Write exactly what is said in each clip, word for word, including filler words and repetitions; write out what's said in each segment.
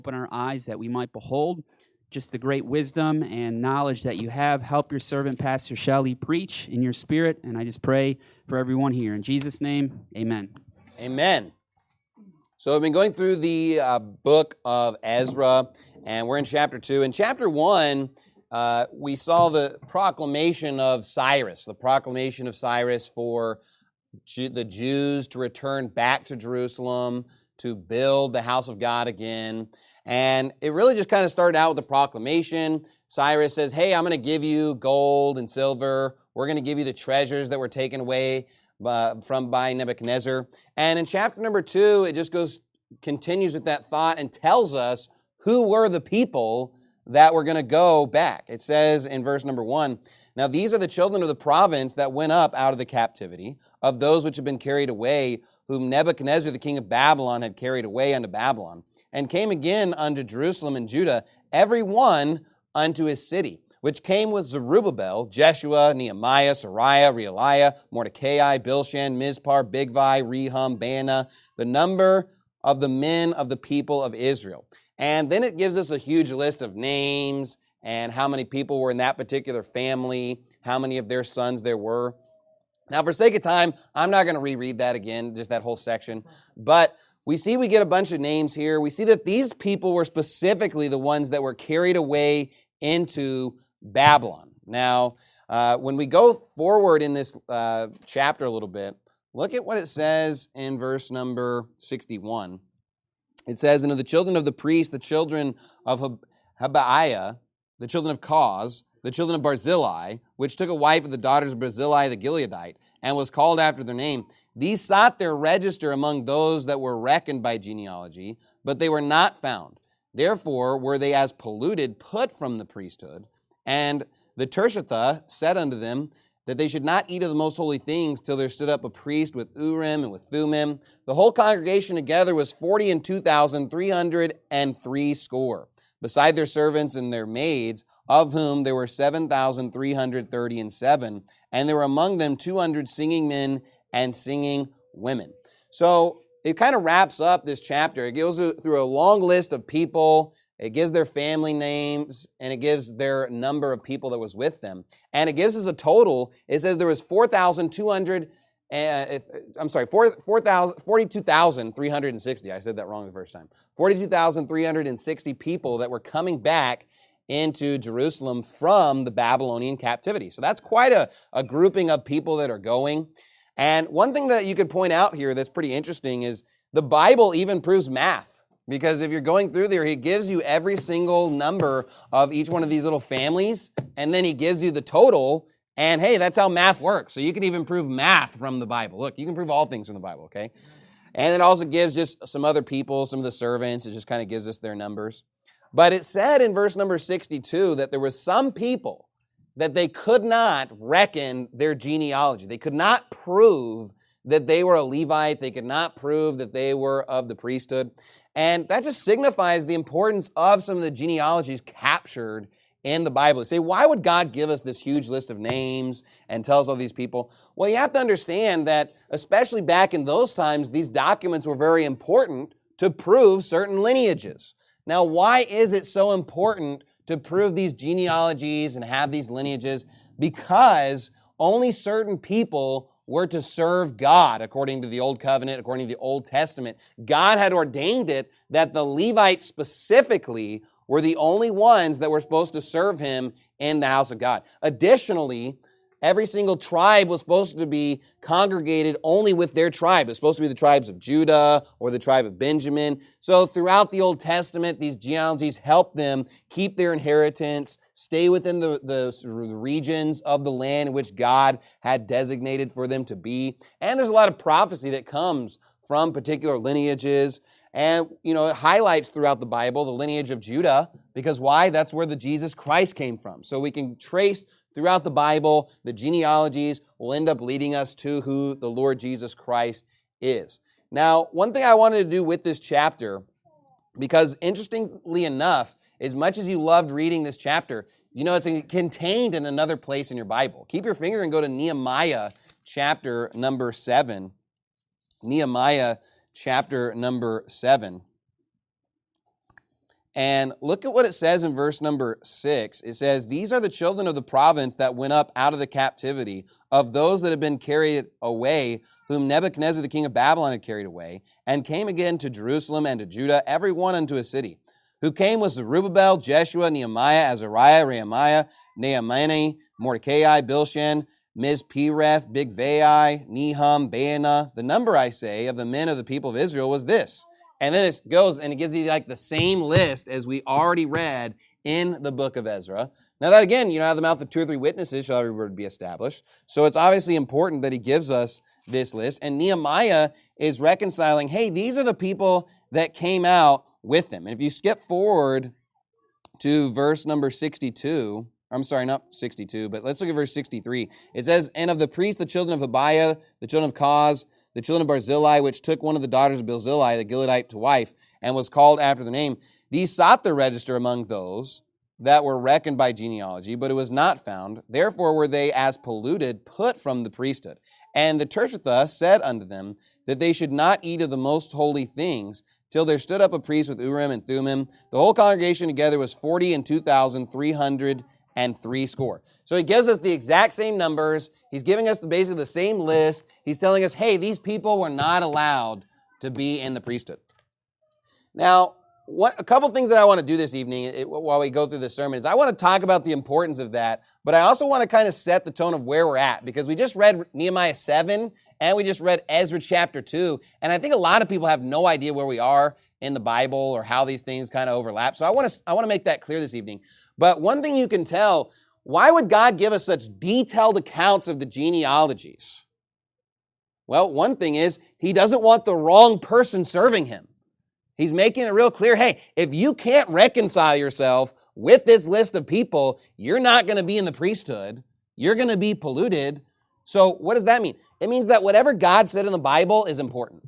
Open our eyes that we might behold just the great wisdom and knowledge that you have. Help your servant, Pastor Shelley, preach in your spirit, and I just pray for everyone here. In Jesus' name, amen. Amen. So I've been going through the uh, book of Ezra, and we're in chapter two. In chapter one, uh, we saw the proclamation of Cyrus, the proclamation of Cyrus for Jew- the Jews to return back to Jerusalem, to build the house of God again. And it really just kind of started out with the proclamation. Cyrus says, hey, I'm going to give you gold and silver. We're going to give you the treasures that were taken away uh, from by Nebuchadnezzar. And in chapter number two, it just goes, continues with that thought and tells us who were the people that were going to go back. It says in verse number one, now these are the children of the province that went up out of the captivity, of those which have been carried away, whom Nebuchadnezzar the king of Babylon had carried away unto Babylon, and came again unto Jerusalem and Judah, every one unto his city, which came with Zerubbabel, Jeshua, Nehemiah, Sariah, Realiah, Mordecai, Bilshan, Mizpar, Bigvai, Rehum, Baanah, the number of the men of the people of Israel. And then it gives us a huge list of names and how many people were in that particular family, how many of their sons there were. Now, for sake of time, I'm not going to reread that again, just that whole section. But we see we get a bunch of names here. We see that these people were specifically the ones that were carried away into Babylon. Now, uh, when we go forward in this uh, chapter a little bit, look at what it says in verse number sixty-one. It says, and of the children of the priests, the children of Habaiah, the children of Koz, the children of Barzillai, which took a wife of the daughters of Barzillai the Gileadite, and was called after their name. These sought their register among those that were reckoned by genealogy, but they were not found. Therefore were they as polluted, put from the priesthood. And the Tirshatha said unto them that they should not eat of the most holy things till there stood up a priest with Urim and with Thummim. The whole congregation together was forty and two thousand three hundred and three score, beside their servants and their maids, of whom there were seven thousand three hundred thirty and seven, and there were among them two hundred singing men and singing women. So it kind of wraps up this chapter. It goes through a long list of people. It gives their family names, and it gives their number of people that was with them. And it gives us a total. It says there was four thousand two hundred, uh, I'm sorry, forty-two thousand three hundred sixty. I said that wrong the first time. forty-two thousand three hundred sixty people that were coming back into Jerusalem from the Babylonian captivity. So that's quite a, a grouping of people that are going. And one thing that you could point out here that's pretty interesting is the Bible even proves math. Because if you're going through there, he gives you every single number of each one of these little families, and then he gives you the total, and hey, that's how math works. So you can even prove math from the Bible. Look, you can prove all things from the Bible, okay? And it also gives just some other people, some of the servants. It just kind of gives us their numbers. But it said in verse number sixty-two that there was some people that they could not reckon their genealogy. They could not prove that they were a Levite. They could not prove that they were of the priesthood. And that just signifies the importance of some of the genealogies captured in the Bible. You say, why would God give us this huge list of names and tell us all these people? Well, you have to understand that, especially back in those times, these documents were very important to prove certain lineages. Now, why is it so important to prove these genealogies and have these lineages? Because only certain people were to serve God according to the Old Covenant, according to the Old Testament. God had ordained it that the Levites specifically were the only ones that were supposed to serve him in the house of God. Additionally, every single tribe was supposed to be congregated only with their tribe. It was supposed to be the tribes of Judah or the tribe of Benjamin. So throughout the Old Testament, these genealogies helped them keep their inheritance, stay within the, the regions of the land in which God had designated for them to be. And there's a lot of prophecy that comes from particular lineages. And, you know, it highlights throughout the Bible the lineage of Judah, because why? That's where the Jesus Christ came from. So we can trace throughout the Bible, the genealogies will end up leading us to who the Lord Jesus Christ is. Now, one thing I wanted to do with this chapter, because interestingly enough, as much as you loved reading this chapter, you know, it's contained in another place in your Bible. Keep your finger and go to Nehemiah chapter number seven. Nehemiah chapter number seven. And look at what it says in verse number six. It says, "These are the children of the province that went up out of the captivity, of those that had been carried away, whom Nebuchadnezzar the king of Babylon had carried away, and came again to Jerusalem and to Judah, every one unto a city. Who came was Zerubbabel, Jeshua, Nehemiah, Azariah, Rehemiah, Nehemiah, Mordecai, Bilshan, Mizpereth, Bigvai, Nehum, Baanah. The number, I say, of the men of the people of Israel was this." And then it goes and it gives you like the same list as we already read in the book of Ezra. Now that again, you know, out of the mouth of two or three witnesses shall every word be established. So it's obviously important that he gives us this list. And Nehemiah is reconciling, hey, these are the people that came out with him. And if you skip forward to verse number sixty-two, I'm sorry, not sixty-two, but let's look at verse sixty-three. It says, "And of the priests, the children of Abiah, the children of Koz, the children of Barzillai, which took one of the daughters of Barzillai, the Gileadite, to wife, and was called after the name. These sought the register among those that were reckoned by genealogy, but it was not found. Therefore were they, as polluted, put from the priesthood. And the Tershatha said unto them that they should not eat of the most holy things, till there stood up a priest with Urim and Thummim. The whole congregation together was forty and two thousand three hundred and three score." So he gives us the exact same numbers. He's giving us the, basically the same list. He's telling us, hey, these people were not allowed to be in the priesthood. Now, what, a couple things that I want to do this evening it, while we go through this sermon is I want to talk about the importance of that, but I also want to kind of set the tone of where we're at, because we just read Nehemiah seven and we just read Ezra chapter two, and I think a lot of people have no idea where we are in the Bible or how these things kind of overlap. So I want to I want to make that clear this evening. But one thing you can tell, why would God give us such detailed accounts of the genealogies? Well, one thing is he doesn't want the wrong person serving him. He's making it real clear, hey, if you can't reconcile yourself with this list of people, you're not going to be in the priesthood. You're going to be polluted. So what does that mean? It means that whatever God said in the Bible is important.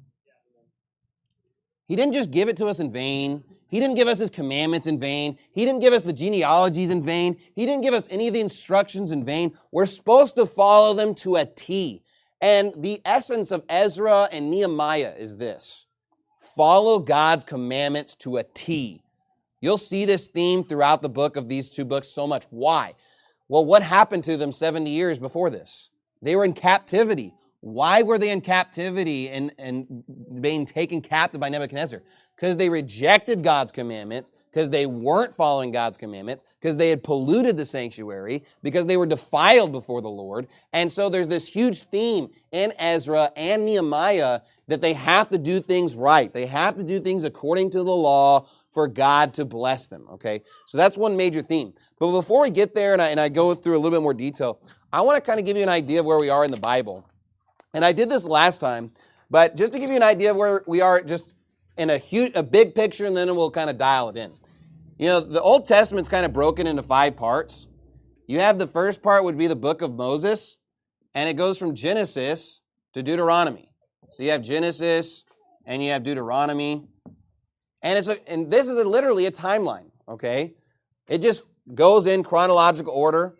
He didn't just give it to us in vain. He didn't give us his commandments in vain. He didn't give us the genealogies in vain. He didn't give us any of the instructions in vain. We're supposed to follow them to a T. And the essence of Ezra and Nehemiah is this: follow God's commandments to a T. You'll see this theme throughout the book of these two books so much. Why? Well, what happened to them seventy years before this? They were in captivity. Why were they in captivity and, and being taken captive by Nebuchadnezzar? Because they rejected God's commandments, because they weren't following God's commandments, because they had polluted the sanctuary, because they were defiled before the Lord. And so there's this huge theme in Ezra and Nehemiah that they have to do things right. They have to do things according to the law for God to bless them, okay? So that's one major theme. But before we get there and I, and I go through a little bit more detail, I want to kind of give you an idea of where we are in the Bible. And I did this last time, but just to give you an idea of where we are just in a huge, a big picture, and then we'll kind of dial it in. You know, the Old Testament's kind of broken into five parts. You have the first part would be the book of Moses, and it goes from Genesis to Deuteronomy. So you have Genesis, and you have Deuteronomy, and it's a, and this is a, literally a timeline, okay? It just goes in chronological order.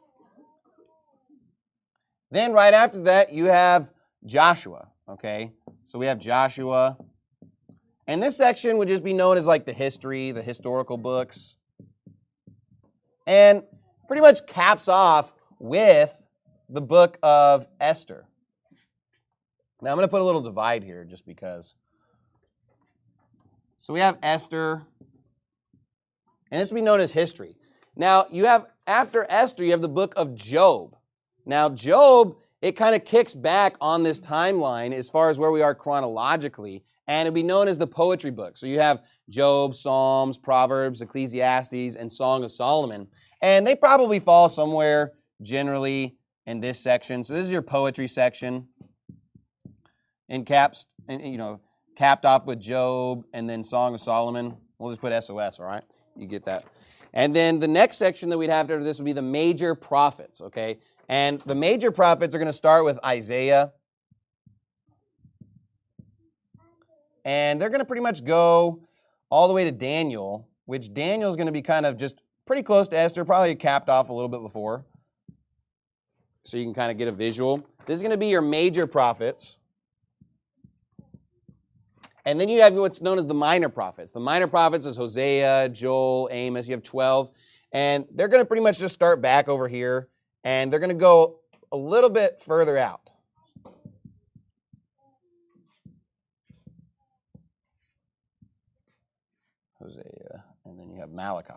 Then right after that, you have Joshua, okay? So we have Joshua. And this section would just be known as like the history, the historical books. And pretty much caps off with the book of Esther. Now I'm going to put a little divide here just because. So we have Esther, and this would be known as history. Now you have, after Esther, you have the book of Job. Now, Job, it kind of kicks back on this timeline as far as where we are chronologically, and it'd be known as the poetry book. So you have Job, Psalms, Proverbs, Ecclesiastes, and Song of Solomon, and they probably fall somewhere generally in this section. So this is your poetry section, and caps, and you know, capped off with Job, and then Song of Solomon. We'll just put S O S, all right? You get that. And then the next section that we'd have after this would be the major prophets, okay? And the major prophets are going to start with Isaiah. And they're going to pretty much go all the way to Daniel, which Daniel is going to be kind of just pretty close to Esther, probably capped off a little bit before. So you can kind of get a visual. This is going to be your major prophets. And then you have what's known as the minor prophets. The minor prophets is Hosea, Joel, Amos. You have twelve. And they're going to pretty much just start back over here. And they're going to go a little bit further out. Hosea. And then you have Malachi.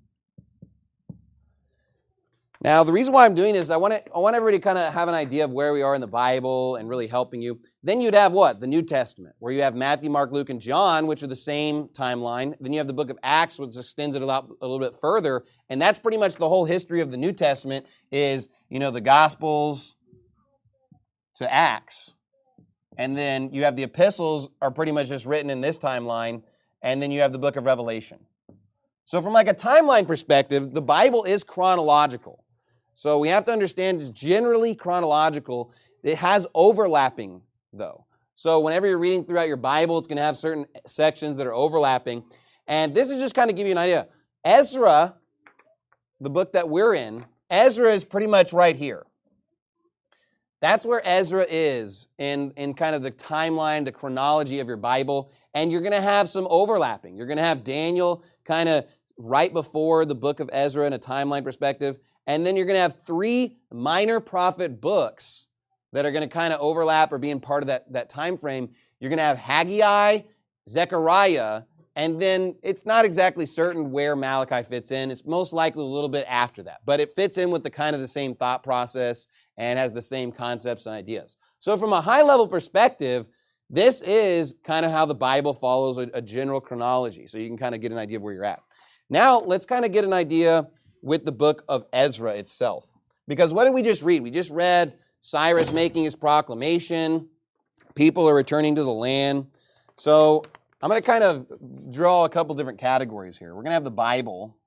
Now, the reason why I'm doing this, I want to, I want everybody to kind of have an idea of where we are in the Bible and really helping you. Then you'd have what? The New Testament, where you have Matthew, Mark, Luke, and John, which are the same timeline. Then you have the book of Acts, which extends it a, lot, a little bit further. And that's pretty much the whole history of the New Testament is, you know, the Gospels to Acts. And then you have the epistles are pretty much just written in this timeline. And then you have the book of Revelation. So from like a timeline perspective, the Bible is chronological. So we have to understand it's generally chronological. It has overlapping, though. So whenever you're reading throughout your Bible, it's going to have certain sections that are overlapping. And this is just kind of give you an idea. Ezra, the book that we're in, Ezra is pretty much right here. That's where Ezra is in, in kind of the timeline, the chronology of your Bible. And you're going to have some overlapping. You're going to have Daniel kind of right before the book of Ezra in a timeline perspective. And then you're going to have three minor prophet books that are going to kind of overlap or being part of that, that time frame. You're going to have Haggai, Zechariah, and then it's not exactly certain where Malachi fits in. It's most likely a little bit after that. But it fits in with the kind of the same thought process and has the same concepts and ideas. So from a high-level perspective, this is kind of how the Bible follows a, a general chronology. So you can kind of get an idea of where you're at. Now, let's kind of get an idea with the book of Ezra itself. Because what did we just read? We just read Cyrus making his proclamation. People are returning to the land. So I'm going to kind of draw a couple different categories here. We're going to have the Bible.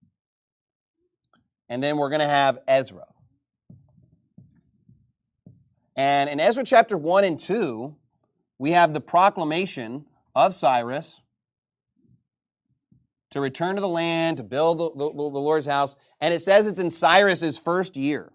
And then we're going to have Ezra. And in Ezra chapter one and two, we have the proclamation of Cyrus to return to the land, to build the, the, the Lord's house. And it says it's in Cyrus's first year.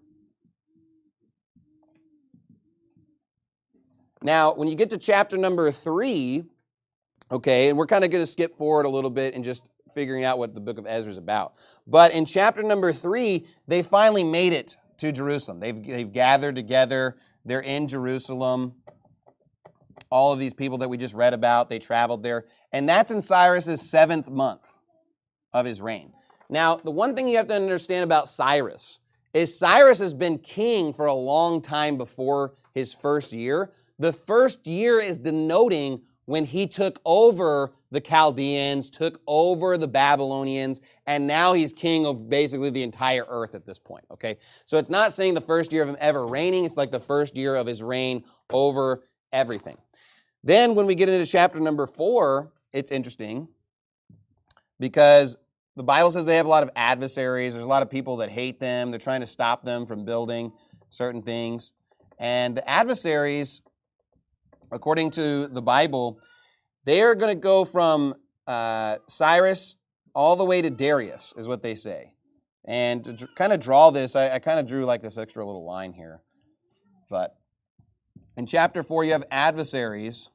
Now, when you get to chapter number three, okay, and we're kind of going to skip forward a little bit and just figuring out what the book of Ezra is about. But in chapter number three, they finally made it to Jerusalem. They've, they've gathered together. They're in Jerusalem. All of these people that we just read about, they traveled there. And that's in Cyrus's seventh month of his reign. Now, the one thing you have to understand about Cyrus is Cyrus has been king for a long time before his first year. The first year is denoting when he took over the Chaldeans, took over the Babylonians, and now he's king of basically the entire earth at this point, okay? So it's not saying the first year of him ever reigning, it's like the first year of his reign over everything. Then when we get into chapter number four, it's interesting because the Bible says they have a lot of adversaries. There's a lot of people that hate them. They're trying to stop them from building certain things. And the adversaries, according to the Bible, they are going to go from uh, Cyrus all the way to Darius, is what they say. And to dr- kind of draw this, I, I kind of drew like this extra little line here. But in chapter four, you have adversaries,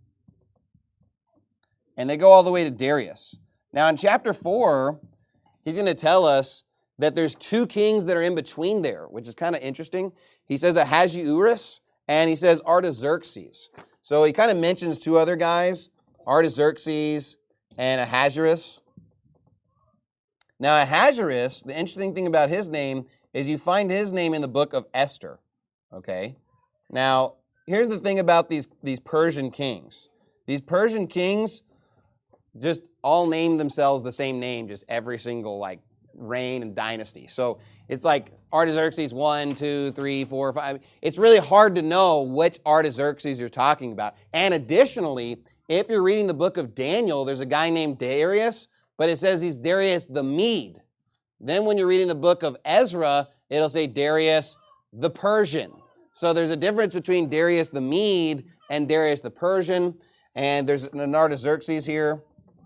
and they go all the way to Darius. Now, in chapter four, he's going to tell us that there's two kings that are in between there, which is kind of interesting. He says Ahasuerus, and he says Artaxerxes. So he kind of mentions two other guys, Artaxerxes and Ahasuerus. Now, Ahasuerus, the interesting thing about his name is you find his name in the book of Esther, okay? Now, here's the thing about these, these Persian kings. These Persian kings just all name themselves the same name, just every single, like, reign and dynasty. So it's like Artaxerxes one, two, three, four, five. It's really hard to know which Artaxerxes you're talking about. And additionally, if you're reading the book of Daniel, there's a guy named Darius, but it says he's Darius the Mede. Then when you're reading the book of Ezra, it'll say Darius the Persian. So there's a difference between Darius the Mede and Darius the Persian. And there's an Artaxerxes here.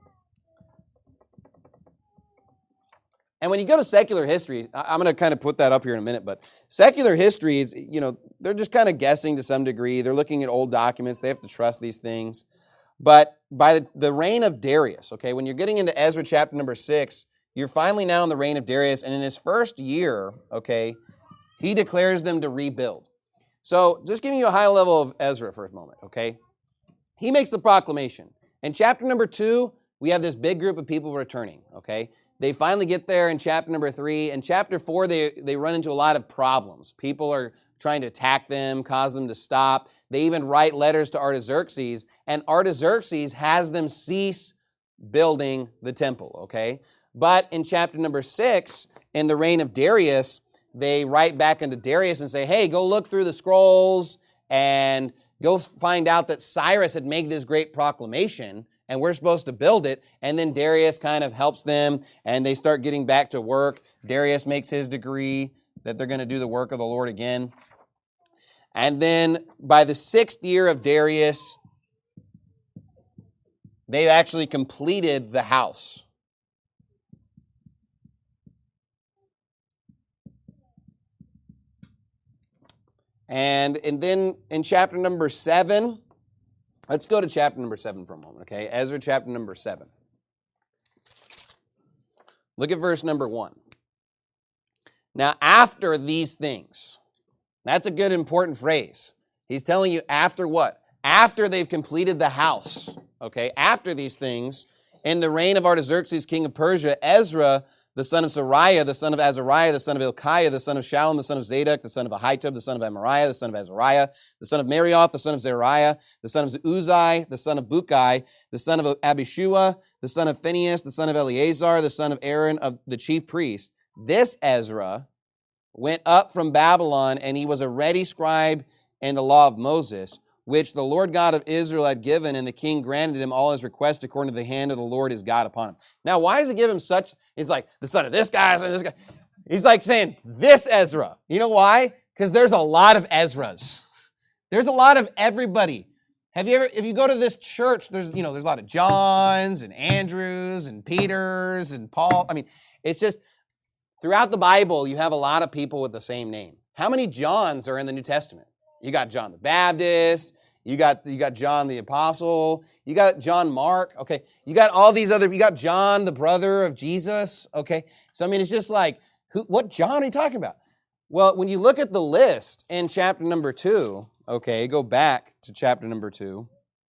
And when you go to secular history, I'm going to kind of put that up here in a minute, but secular history is, you know, they're just kind of guessing to some degree. They're looking at old documents. They have to trust these things. But by the, the reign of Darius, okay, when you're getting into Ezra chapter number six, you're finally now in the reign of Darius, and in his first year, okay, he declares them to rebuild. So just giving you a high level of Ezra for a moment, okay? He makes the proclamation. In chapter number two, we have this big group of people returning, okay? They finally get there in chapter number three. In chapter four, they, they run into a lot of problems. People are trying to attack them, cause them to stop. They even write letters to Artaxerxes, and Artaxerxes has them cease building the temple, okay? But in chapter number six, in the reign of Darius, they write back into Darius and say, hey, go look through the scrolls and go find out that Cyrus had made this great proclamation and we're supposed to build it. And then Darius kind of helps them and they start getting back to work. Darius makes his decree that they're going to do the work of the Lord again. And then by the sixth year of Darius, they actually completed the house. And, and then in chapter number seven, let's go to chapter number seven for a moment, okay? Ezra chapter number seven. Look at verse number one. Now, after these things, that's a good important phrase. He's telling you after what? After they've completed the house, okay? After these things, in the reign of Artaxerxes, king of Persia, Ezra, the son of Sariah, the son of Azariah, the son of Hilkiah, the son of Shallum, the son of Zadok, the son of Ahitub, the son of Amariah, the son of Azariah, the son of Marioth, the son of Zariah, the son of Uzai, the son of Bukai, the son of Abishua, the son of Phinehas, the son of Eleazar, the son of Aaron of the chief priest. This Ezra went up from Babylon, and he was a ready scribe in the law of Moses, which the Lord God of Israel had given, and the king granted him all his requests according to the hand of the Lord his God upon him. Now, why does he give him such, he's like, the son of this guy, son of this guy. He's like saying, this Ezra. You know why? Because there's a lot of Ezras. There's a lot of everybody. Have you ever, if you go to this church, there's, you know, there's a lot of Johns and Andrews and Peters and Paul. I mean, it's just, throughout the Bible, you have a lot of people with the same name. How many Johns are in the New Testament? You got John the Baptist, you got you got John the Apostle, you got John Mark, okay? You got all these other, you got John, the brother of Jesus, okay? So, I mean, it's just like, who? What John are you talking about? Well, when you look at the list in chapter number two, okay, go back to chapter number two.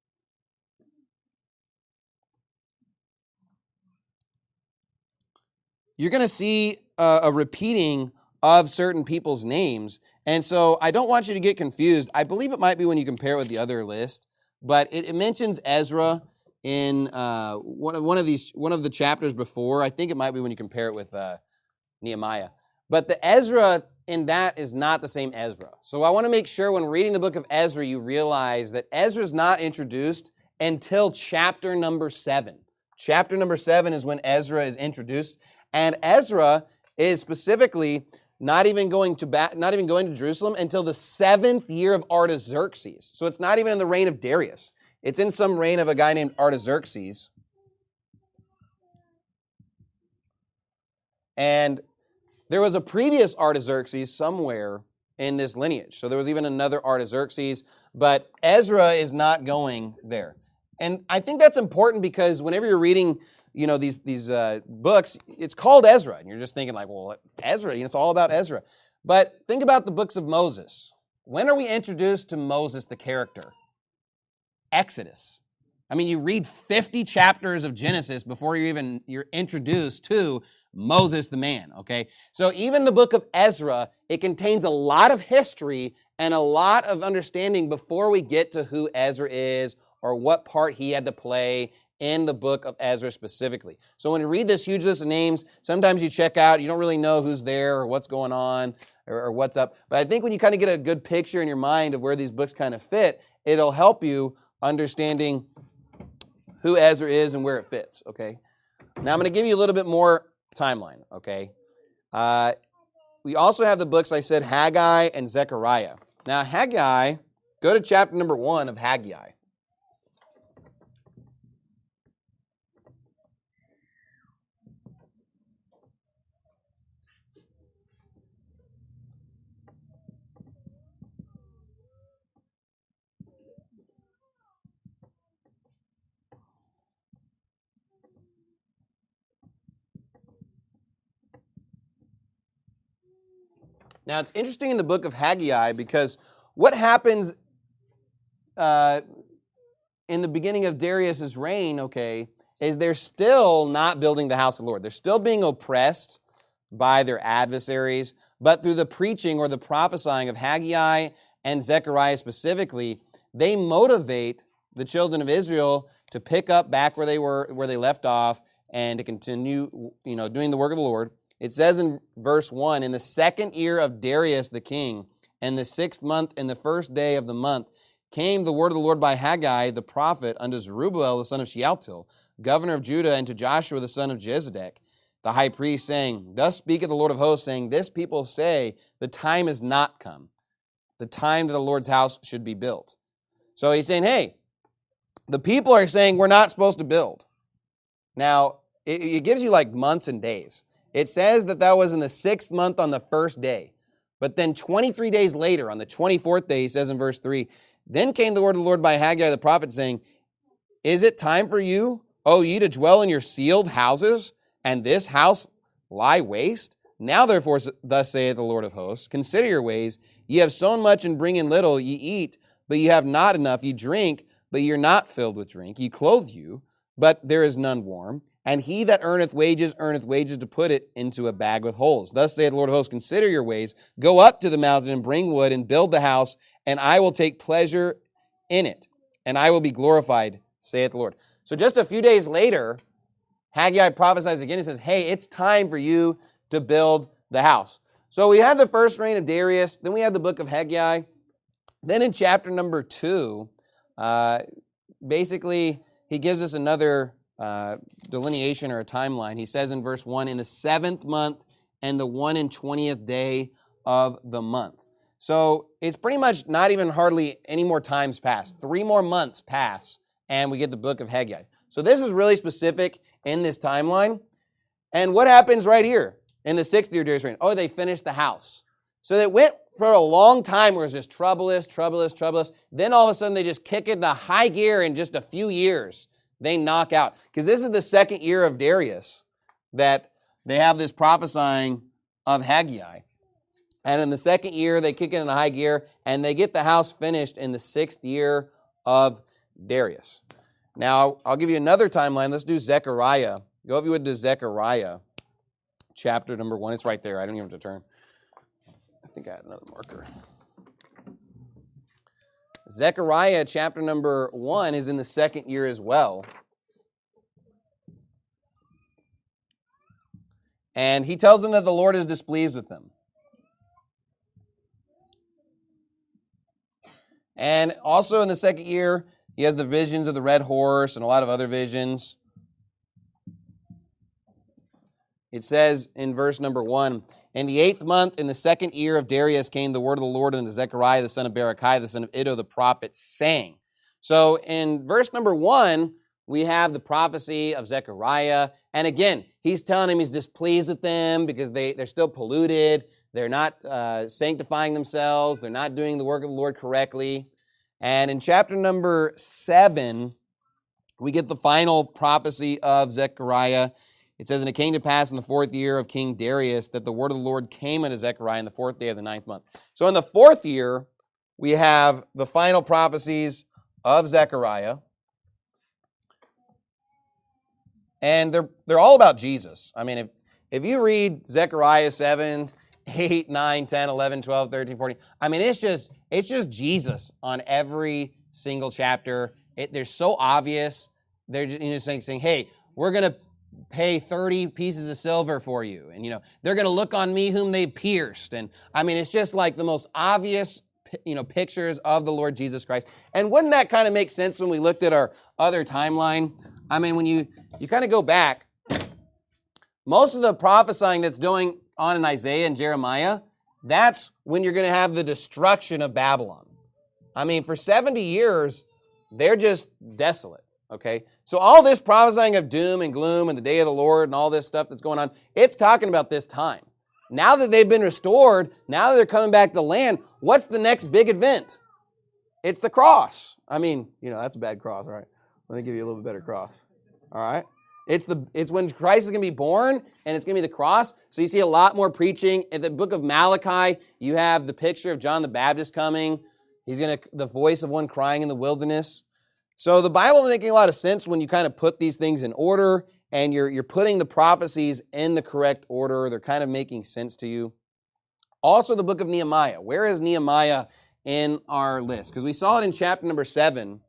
You're going to see a, a repeating of certain people's names. And so I don't want you to get confused. I believe it might be when you compare it with the other list, but it, it mentions Ezra in uh, one of one of these one of the chapters before. I think it might be when you compare it with uh, Nehemiah. But the Ezra in that is not the same Ezra. So I want to make sure when reading the book of Ezra, you realize that Ezra is not introduced until chapter number seven. Chapter number seven is when Ezra is introduced, and Ezra is specifically not even going to ba- not even going to Jerusalem until the seventh year of Artaxerxes. So it's not even in the reign of Darius. It's in some reign of a guy named Artaxerxes. And there was a previous Artaxerxes somewhere in this lineage. So there was even another Artaxerxes, but Ezra is not going there. And I think that's important because whenever you're reading you know, these these uh, books, it's called Ezra. And you're just thinking like, well, Ezra, you know, it's all about Ezra. But think about the books of Moses. When are we introduced to Moses, the character? Exodus. I mean, you read fifty chapters of Genesis before you're even, you're introduced to Moses, the man, okay? So even the book of Ezra, it contains a lot of history and a lot of understanding before we get to who Ezra is or what part he had to play in the book of Ezra specifically. So when you read this huge list of names, sometimes you check out, you don't really know who's there or what's going on or, or what's up. But I think when you kind of get a good picture in your mind of where these books kind of fit, it'll help you understanding who Ezra is and where it fits, okay? Now I'm going to give you a little bit more timeline, okay? Uh, we also have the books, I said, Haggai and Zechariah. Now Haggai, go to chapter number one of Haggai. Now, it's interesting in the book of Haggai because what happens uh, in the beginning of Darius' reign, okay, is they're still not building the house of the Lord. They're still being oppressed by their adversaries, but through the preaching or the prophesying of Haggai and Zechariah specifically, they motivate the children of Israel to pick up back where they were, where they left off, and to continue, you know, doing the work of the Lord. It says in verse one, in the second year of Darius the king, and the sixth month and the first day of the month, came the word of the Lord by Haggai the prophet unto Zerubbabel the son of Shealtiel, governor of Judah, and to Joshua the son of Jehozadak, the high priest, saying, Thus speaketh the Lord of hosts, saying, This people say, the time is not come, the time that the Lord's house should be built. So he's saying, hey, the people are saying we're not supposed to build. Now, it, it gives you like months and days. It says that that was in the sixth month on the first day. But then twenty-three days later, on the twenty-fourth day, he says in verse three, Then came the word of the Lord by Haggai the prophet, saying, Is it time for you, O ye, to dwell in your sealed houses, and this house lie waste? Now therefore, thus saith the Lord of hosts, Consider your ways. Ye have sown much and bring in little. Ye eat, but ye have not enough. Ye drink, but ye are not filled with drink. Ye clothe you, but there is none warm. And he that earneth wages, earneth wages to put it into a bag with holes. Thus saith the Lord of hosts, Consider your ways. Go up to the mountain and bring wood and build the house, and I will take pleasure in it, and I will be glorified, saith the Lord. So just a few days later, Haggai prophesies again. He says, hey, it's time for you to build the house. So we had the first reign of Darius. Then we have the book of Haggai. Then in chapter number two, uh, basically, he gives us another uh, delineation or a timeline. He says in verse one, in the seventh month and the one and twentieth day of the month. So it's pretty much not even hardly any more times pass. Three more months pass, and we get the book of Haggai. So this is really specific in this timeline. And what happens right here in the sixth year of Darius' reign? Oh, they finished the house. So it went for a long time where it was just troublous, troublous, troublous. Then all of a sudden they just kick it into high gear in just a few years. They knock out. Because this is the second year of Darius that they have this prophesying of Haggai. And in the second year, they kick it into high gear, and they get the house finished in the sixth year of Darius. Now, I'll give you another timeline. Let's do Zechariah. Go if you would to Zechariah, chapter number one. It's right there. I don't even have to turn. I think I had another marker. Zechariah, chapter number one, is in the second year as well. And he tells them that the Lord is displeased with them. And also in the second year, he has the visions of the red horse and a lot of other visions. It says in verse number one, in the eighth month, in the second year of Darius, came the word of the Lord unto Zechariah, the son of Berechiah, the son of Iddo, the prophet, saying. So in verse number one, we have the prophecy of Zechariah. And again, he's telling him he's displeased with them because they, they're still polluted. They're not uh, sanctifying themselves. They're not doing the work of the Lord correctly. And in chapter number seven, we get the final prophecy of Zechariah. It says, and it came to pass in the fourth year of King Darius that the word of the Lord came unto Zechariah in the fourth day of the ninth month. So in the fourth year, we have the final prophecies of Zechariah. And they're they're all about Jesus. I mean, if, if you read Zechariah seven, eight, nine, ten, eleven, twelve, thirteen, fourteen, I mean, it's just it's just Jesus on every single chapter. It, they're so obvious. They're just, you know, saying, saying, hey, we're going to pay thirty pieces of silver for you. And, you know, they're going to look on me whom they pierced. And, I mean, it's just like the most obvious, you know, pictures of the Lord Jesus Christ. And wouldn't that kind of make sense when we looked at our other timeline? I mean, when you, you kind of go back, most of the prophesying that's going on in Isaiah and Jeremiah, that's when you're going to have the destruction of Babylon. I mean, for seventy years, they're just desolate, okay? So all this prophesying of doom and gloom and the day of the Lord and all this stuff that's going on, it's talking about this time. Now that they've been restored, now that they're coming back to the land, what's the next big event? It's the cross. I mean, you know, that's a bad cross, right? Let me give you a little bit better cross. All right? It's the it's when Christ is going to be born, and it's going to be the cross. So you see a lot more preaching. In the book of Malachi, you have the picture of John the Baptist coming. He's going to the voice of one crying in the wilderness. So the Bible is making a lot of sense when you kind of put these things in order, and you're you're putting the prophecies in the correct order. They're kind of making sense to you. Also, the book of Nehemiah. Where is Nehemiah in our list? Because we saw it in chapter number seven.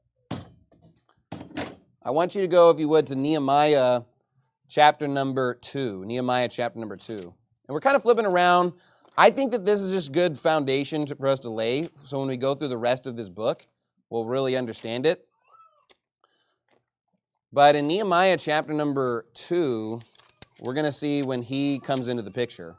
I want you to go, if you would, to Nehemiah chapter number two. Nehemiah chapter number two. And we're kind of flipping around. I think that this is just good foundation to, for us to lay. So when we go through the rest of this book, we'll really understand it. But in Nehemiah chapter number two, we're going to see when he comes into the picture.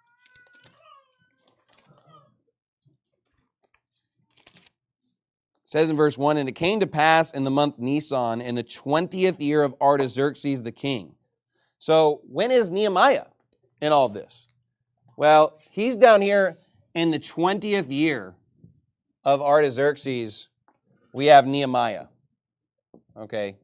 It says in verse one, and it came to pass in the month Nisan, in the twentieth year of Artaxerxes the king. So when is Nehemiah in all of this? Well, he's down here in the twentieth year of Artaxerxes. We have Nehemiah. Okay.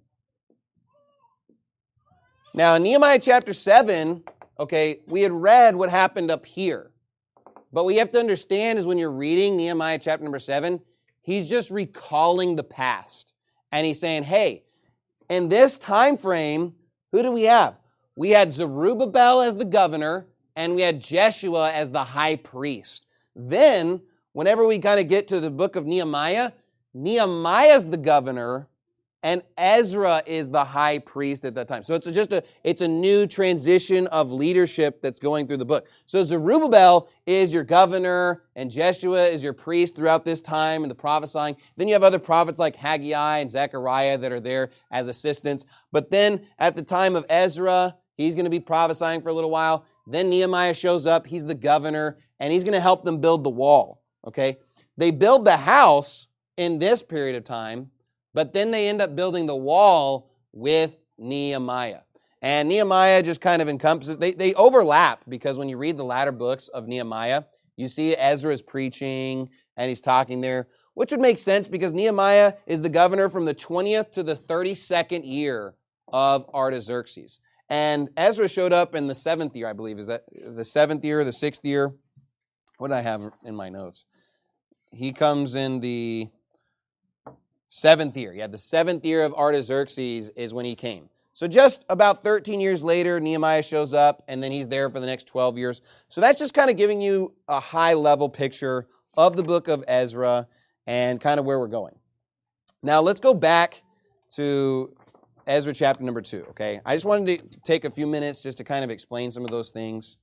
Now, in Nehemiah chapter seven, okay, we had read what happened up here. But what you have to understand is when you're reading Nehemiah chapter number seven, he's just recalling the past. And he's saying, hey, in this time frame, who do we have? We had Zerubbabel as the governor, and we had Jeshua as the high priest. Then, whenever we kind of get to the book of Nehemiah, Nehemiah's the governor, and Ezra is the high priest at that time. So it's just a it's a new transition of leadership that's going through the book. So Zerubbabel is your governor, and Jeshua is your priest throughout this time and the prophesying. Then you have other prophets like Haggai and Zechariah that are there as assistants. But then at the time of Ezra, he's going to be prophesying for a little while. Then Nehemiah shows up. He's the governor, and he's going to help them build the wall. Okay? They build the house in this period of time, but then they end up building the wall with Nehemiah. And Nehemiah just kind of encompasses, they, they overlap, because when you read the latter books of Nehemiah, you see Ezra's preaching and he's talking there, which would make sense because Nehemiah is the governor from the twentieth to the thirty-second year of Artaxerxes. And Ezra showed up in the seventh year, I believe. Is that the seventh year, the sixth year? What did I have in my notes? He comes in the seventh year. Yeah, the seventh year of Artaxerxes is when he came. So just about thirteen years later, Nehemiah shows up, and then he's there for the next twelve years. So that's just kind of giving you a high-level picture of the book of Ezra and kind of where we're going. Now, let's go back to Ezra chapter number two, okay? I just wanted to take a few minutes just to kind of explain some of those things.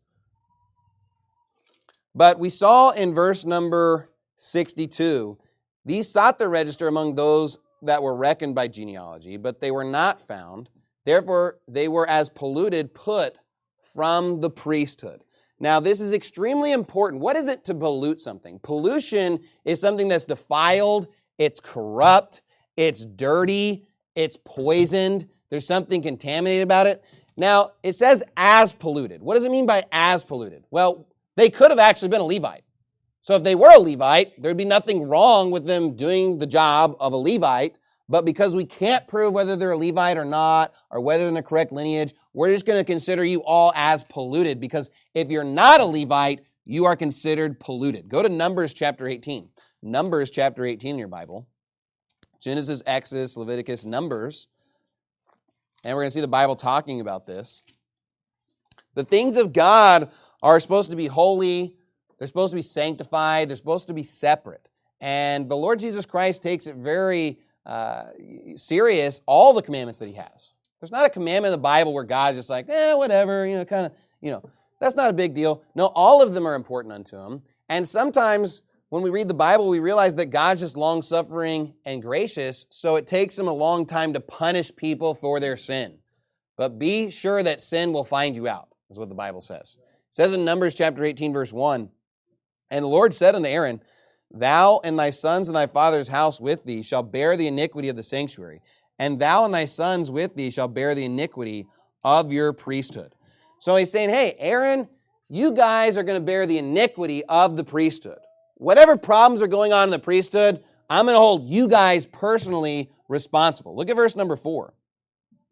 But we saw in verse number sixty-two, these sought the register among those that were reckoned by genealogy, but they were not found. Therefore, they were as polluted, put from the priesthood. Now, this is extremely important. What is it to pollute something? Pollution is something that's defiled, it's corrupt, it's dirty, it's poisoned. There's something contaminated about it. Now, it says as polluted. What does it mean by as polluted? Well, they could have actually been a Levite. So if they were a Levite, there'd be nothing wrong with them doing the job of a Levite. But because we can't prove whether they're a Levite or not, or whether they're in the correct lineage, we're just going to consider you all as polluted. Because if you're not a Levite, you are considered polluted. Go to Numbers chapter eighteen. Numbers chapter eighteen in your Bible. Genesis, Exodus, Leviticus, Numbers. And we're going to see the Bible talking about this. The things of God are supposed to be holy. They're supposed to be sanctified. They're supposed to be separate. And the Lord Jesus Christ takes it very uh, serious, all the commandments that he has. There's not a commandment in the Bible where God's just like, eh, whatever, you know, kind of, you know, that's not a big deal. No, all of them are important unto him. And sometimes when we read the Bible, we realize that God's just long-suffering and gracious, so it takes him a long time to punish people for their sin. But be sure that sin will find you out, is what the Bible says. It says in Numbers chapter eighteen, verse one, and the Lord said unto Aaron, thou and thy sons and thy father's house with thee shall bear the iniquity of the sanctuary, and thou and thy sons with thee shall bear the iniquity of your priesthood. So he's saying, hey, Aaron, you guys are going to bear the iniquity of the priesthood. Whatever problems are going on in the priesthood, I'm going to hold you guys personally responsible. Look at verse number four.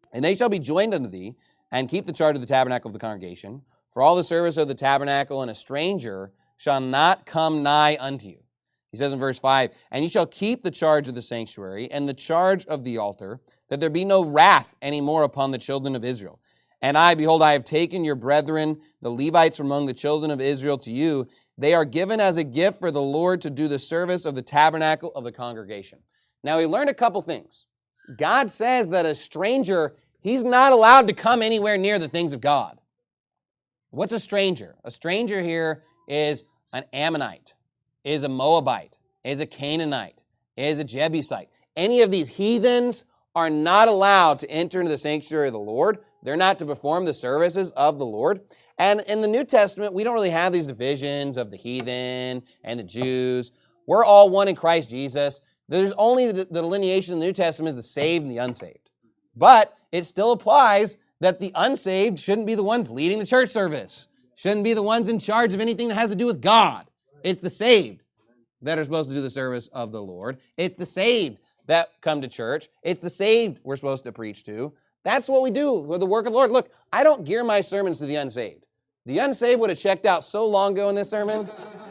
And they shall be joined unto thee, and keep the charge of the tabernacle of the congregation. For all the service of the tabernacle, and a stranger shall not come nigh unto you. He says in verse five, and ye shall keep the charge of the sanctuary, and the charge of the altar, that there be no wrath any more upon the children of Israel. And I, behold, I have taken your brethren, the Levites from among the children of Israel to you. They are given as a gift for the Lord to do the service of the tabernacle of the congregation. Now, we learned a couple things. God says that a stranger, he's not allowed to come anywhere near the things of God. What's a stranger? A stranger here is an Ammonite, is a Moabite, is a Canaanite, is a Jebusite. Any of these heathens are not allowed to enter into the sanctuary of the Lord. They're not to perform the services of the Lord. And in the New Testament, we don't really have these divisions of the heathen and the Jews. We're all one in Christ Jesus. There's only the delineation in the New Testament is the saved and the unsaved. But it still applies that the unsaved shouldn't be the ones leading the church service, shouldn't be the ones in charge of anything that has to do with God. It's the saved that are supposed to do the service of the Lord. It's the saved that come to church. It's the saved we're supposed to preach to. That's what we do with the work of the Lord. Look, I don't gear my sermons to the unsaved. The unsaved would have checked out so long ago in this sermon.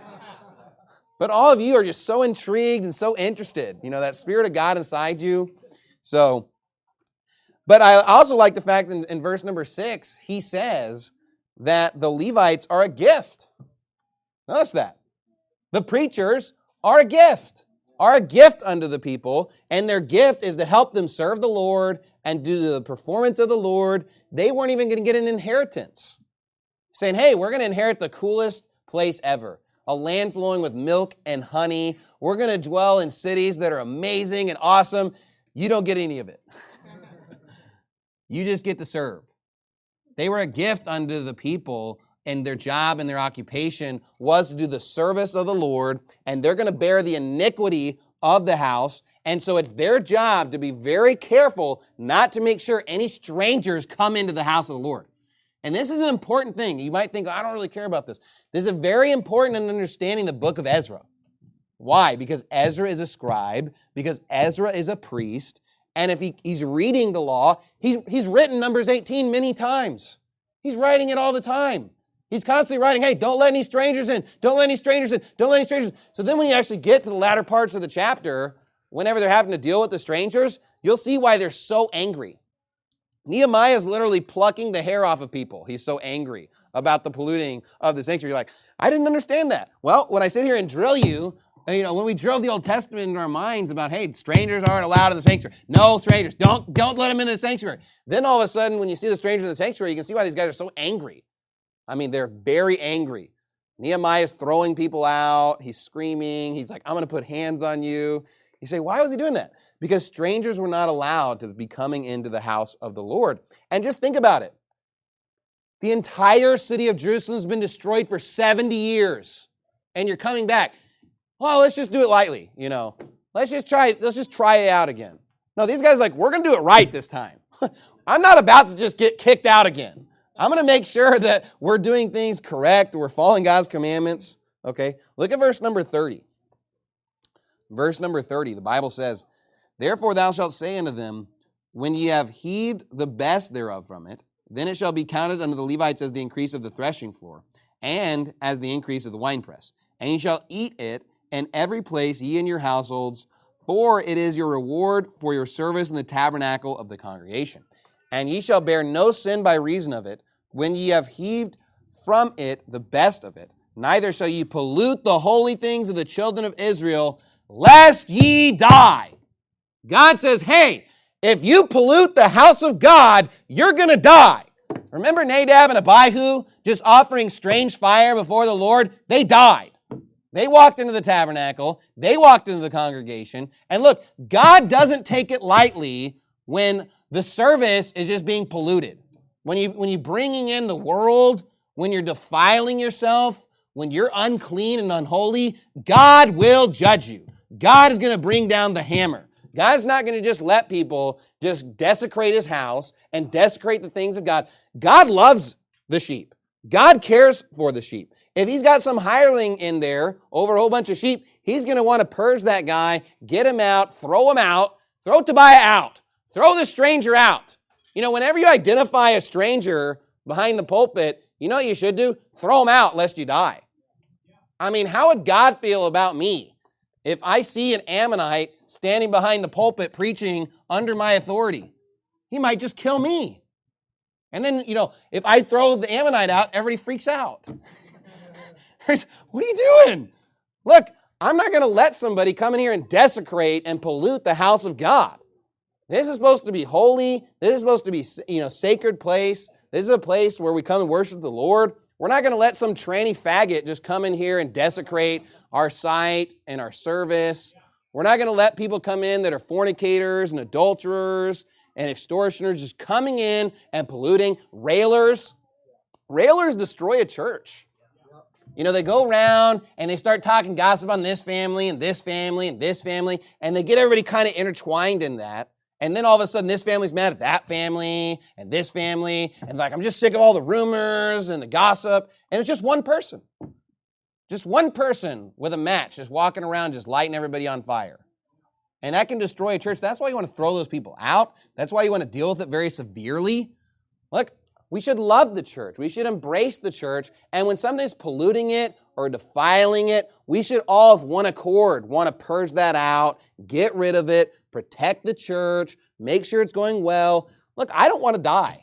But all of you are just so intrigued and so interested. You know, that Spirit of God inside you. So, but I also like the fact in, in verse number six, he says that the Levites are a gift. Notice that. The preachers are a gift, are a gift unto the people, and their gift is to help them serve the Lord and do the performance of the Lord. They weren't even going to get an inheritance. Saying, hey, we're going to inherit the coolest place ever. A land flowing with milk and honey. We're going to dwell in cities that are amazing and awesome. You don't get any of it. You just get to serve. They were a gift unto the people, and their job and their occupation was to do the service of the Lord, and they're going to bear the iniquity of the house. And so it's their job to be very careful not to make sure any strangers come into the house of the Lord. And this is an important thing. You might think, I don't really care about this. This is very important in understanding the book of Ezra. Why? Because Ezra is a scribe, because Ezra is a priest, and if he, he's reading the law, he's, he's written Numbers eighteen many times. He's writing it all the time. He's constantly writing, hey, don't let any strangers in, don't let any strangers in, don't let any strangers in. So then when you actually get to the latter parts of the chapter, whenever they're having to deal with the strangers, you'll see why they're so angry. Nehemiah is literally plucking the hair off of people. He's so angry about the polluting of the sanctuary. You're like, I didn't understand that. Well, when I sit here and drill you, you know, when we drill the Old Testament into our minds about, hey, strangers aren't allowed in the sanctuary. No strangers. Don't, don't let them in the sanctuary. Then all of a sudden, when you see the strangers in the sanctuary, you can see why these guys are so angry. I mean, they're very angry. Nehemiah is throwing people out. He's screaming. He's like, I'm going to put hands on you. You say, why was he doing that? Because strangers were not allowed to be coming into the house of the Lord. And just think about it. The entire city of Jerusalem has been destroyed for seventy years. And you're coming back. Well, let's just do it lightly, you know. Let's just try, let's just try it out again. No, these guys are like, we're going to do it right this time. I'm not about to just get kicked out again. I'm going to make sure that we're doing things correct, we're following God's commandments. Okay, look at verse number thirty. Verse number thirty, the Bible says, therefore thou shalt say unto them, when ye have heaved the best thereof from it, then it shall be counted unto the Levites as the increase of the threshing floor, and as the increase of the winepress. And ye shall eat it in every place, ye and your households, for it is your reward for your service in the tabernacle of the congregation. And ye shall bear no sin by reason of it, when ye have heaved from it the best of it. Neither shall ye pollute the holy things of the children of Israel, lest ye die. God says, hey, if you pollute the house of God, you're going to die. Remember Nadab and Abihu just offering strange fire before the Lord? They died. They walked into the tabernacle. They walked into the congregation. And look, God doesn't take it lightly when the service is just being polluted. When, you, when you're bringing in the world, when you're defiling yourself, when you're unclean and unholy, God will judge you. God is going to bring down the hammer. God's not going to just let people just desecrate his house and desecrate the things of God. God loves the sheep. God cares for the sheep. If he's got some hireling in there over a whole bunch of sheep, he's going to want to purge that guy, get him out, throw him out, throw Tobiah out, throw the stranger out. You know, whenever you identify a stranger behind the pulpit, you know what you should do? Throw them out lest you die. I mean, how would God feel about me if I see an Ammonite standing behind the pulpit preaching under my authority? He might just kill me. And then, you know, if I throw the Ammonite out, everybody freaks out. What are you doing? Look, I'm not going to let somebody come in here and desecrate and pollute the house of God. This is supposed to be holy. This is supposed to be, you know, sacred place. This is a place where we come and worship the Lord. We're not going to let some tranny faggot just come in here and desecrate our site and our service. We're not going to let people come in that are fornicators and adulterers and extortioners just coming in and polluting. Railers. Railers destroy a church. You know, they go around and they start talking gossip on this family and this family and this family, and they get everybody kind of intertwined in that. And then all of a sudden, this family's mad at that family and this family. And like, I'm just sick of all the rumors and the gossip. And it's just one person. Just one person with a match just walking around, just lighting everybody on fire. And that can destroy a church. That's why you want to throw those people out. That's why you want to deal with it very severely. Look, we should love the church. We should embrace the church. And when something's polluting it or defiling it, we should all, with one accord, want to purge that out, get rid of it, protect the church, make sure it's going well. Look, I don't want to die.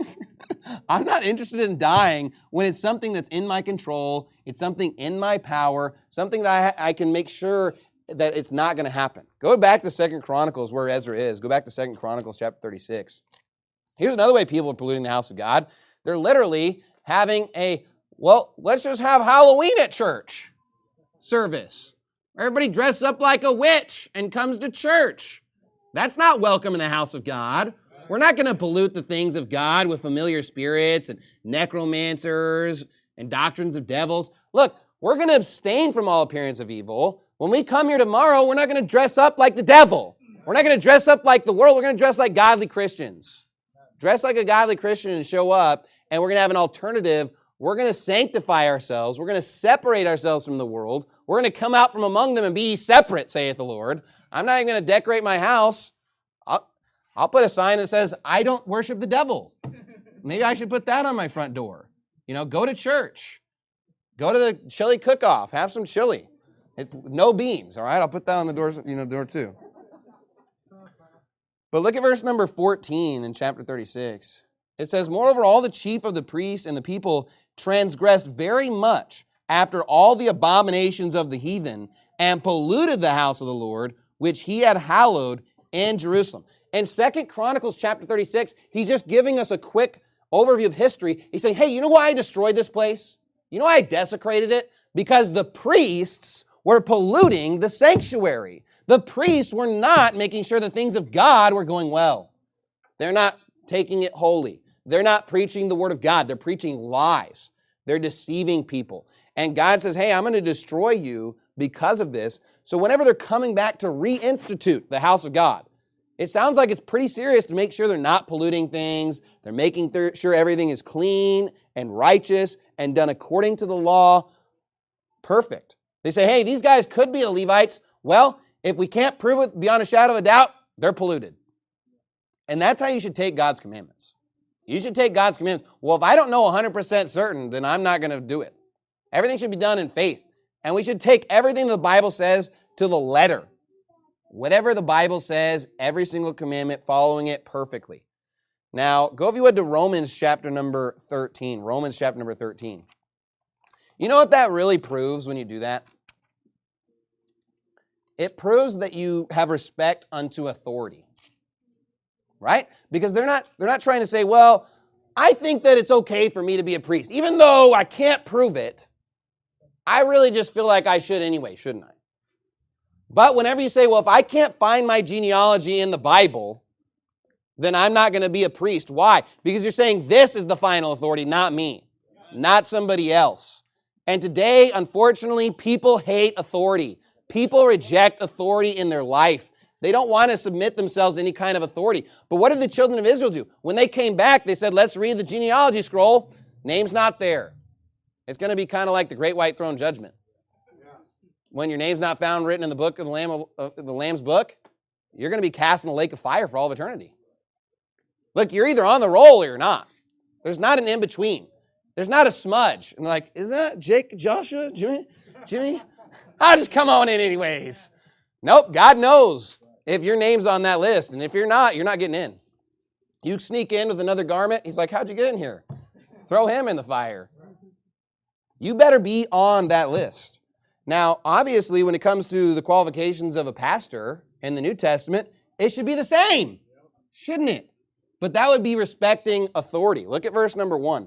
I'm not interested in dying when it's something that's in my control, it's something in my power, something that I, I can make sure that it's not going to happen. Go back to Second Chronicles where Ezra is. Go back to Second Chronicles chapter thirty-six. Here's another way people are polluting the house of God. They're literally having a, well, let's just have Halloween at church service. Everybody dresses up like a witch and comes to church. That's not welcome in the house of God. We're not going to pollute the things of God with familiar spirits and necromancers and doctrines of devils. Look, we're going to abstain from all appearance of evil. When we come here tomorrow, we're not going to dress up like the devil. We're not going to dress up like the world. We're going to dress like godly Christians. Dress like a godly Christian and show up, and we're going to have an alternative. We're going to sanctify ourselves. We're going to separate ourselves from the world. We're going to come out from among them and be separate, saith the Lord. I'm not even going to decorate my house. I'll, I'll put a sign that says, I don't worship the devil. Maybe I should put that on my front door. You know, go to church. Go to the chili cook-off. Have some chili. It, no beans, all right? I'll put that on the door, you know, door too. But look at verse number fourteen in chapter thirty-six. It says, moreover, all the chief of the priests and the people transgressed very much after all the abominations of the heathen and polluted the house of the Lord, which he had hallowed in Jerusalem. In Second Chronicles chapter thirty-six, he's just giving us a quick overview of history. He's saying, hey, you know why I destroyed this place? You know why I desecrated it? Because the priests were polluting the sanctuary. The priests were not making sure the things of God were going well. They're not taking it holy. They're not preaching the word of God. They're preaching lies. They're deceiving people. And God says, hey, I'm going to destroy you because of this. So whenever they're coming back to reinstitute the house of God, it sounds like it's pretty serious to make sure they're not polluting things. They're making th- sure everything is clean and righteous and done according to the law. Perfect. They say, hey, these guys could be the Levites. Well, if we can't prove it beyond a shadow of a doubt, they're polluted. And that's how you should take God's commandments. You should take God's commandments. Well, if I don't know one hundred percent certain, then I'm not going to do it. Everything should be done in faith. And we should take everything the Bible says to the letter. Whatever the Bible says, every single commandment, following it perfectly. Now, go if you would to Romans chapter number thirteen. Romans chapter number thirteen. You know what that really proves when you do that? It proves that you have respect unto authority. Right? Because they're not, they're not trying to say, well, I think that it's okay for me to be a priest. Even though I can't prove it, I really just feel like I should anyway, shouldn't I? But whenever you say, well, if I can't find my genealogy in the Bible, then I'm not going to be a priest. Why? Because you're saying this is the final authority, not me, not somebody else. And today, unfortunately, people hate authority. People reject authority in their life. They don't want to submit themselves to any kind of authority. But what did the children of Israel do? When they came back, they said, let's read the genealogy scroll. Name's not there. It's going to be kind of like the Great White Throne Judgment. When your name's not found written in the book of the, Lamb of, uh, the Lamb's book, you're going to be cast in the lake of fire for all of eternity. Look, you're either on the roll or you're not. There's not an in-between. There's not a smudge. And like, is that Jake, Joshua, Jimmy? Jimmy? I'll just come on in anyways. Nope, God knows if your name's on that list. And if you're not, you're not getting in. You sneak in with another garment. He's like, how'd you get in here? Throw him in the fire. You better be on that list. Now, obviously, when it comes to the qualifications of a pastor in the New Testament, it should be the same, shouldn't it? But that would be respecting authority. Look at verse number one.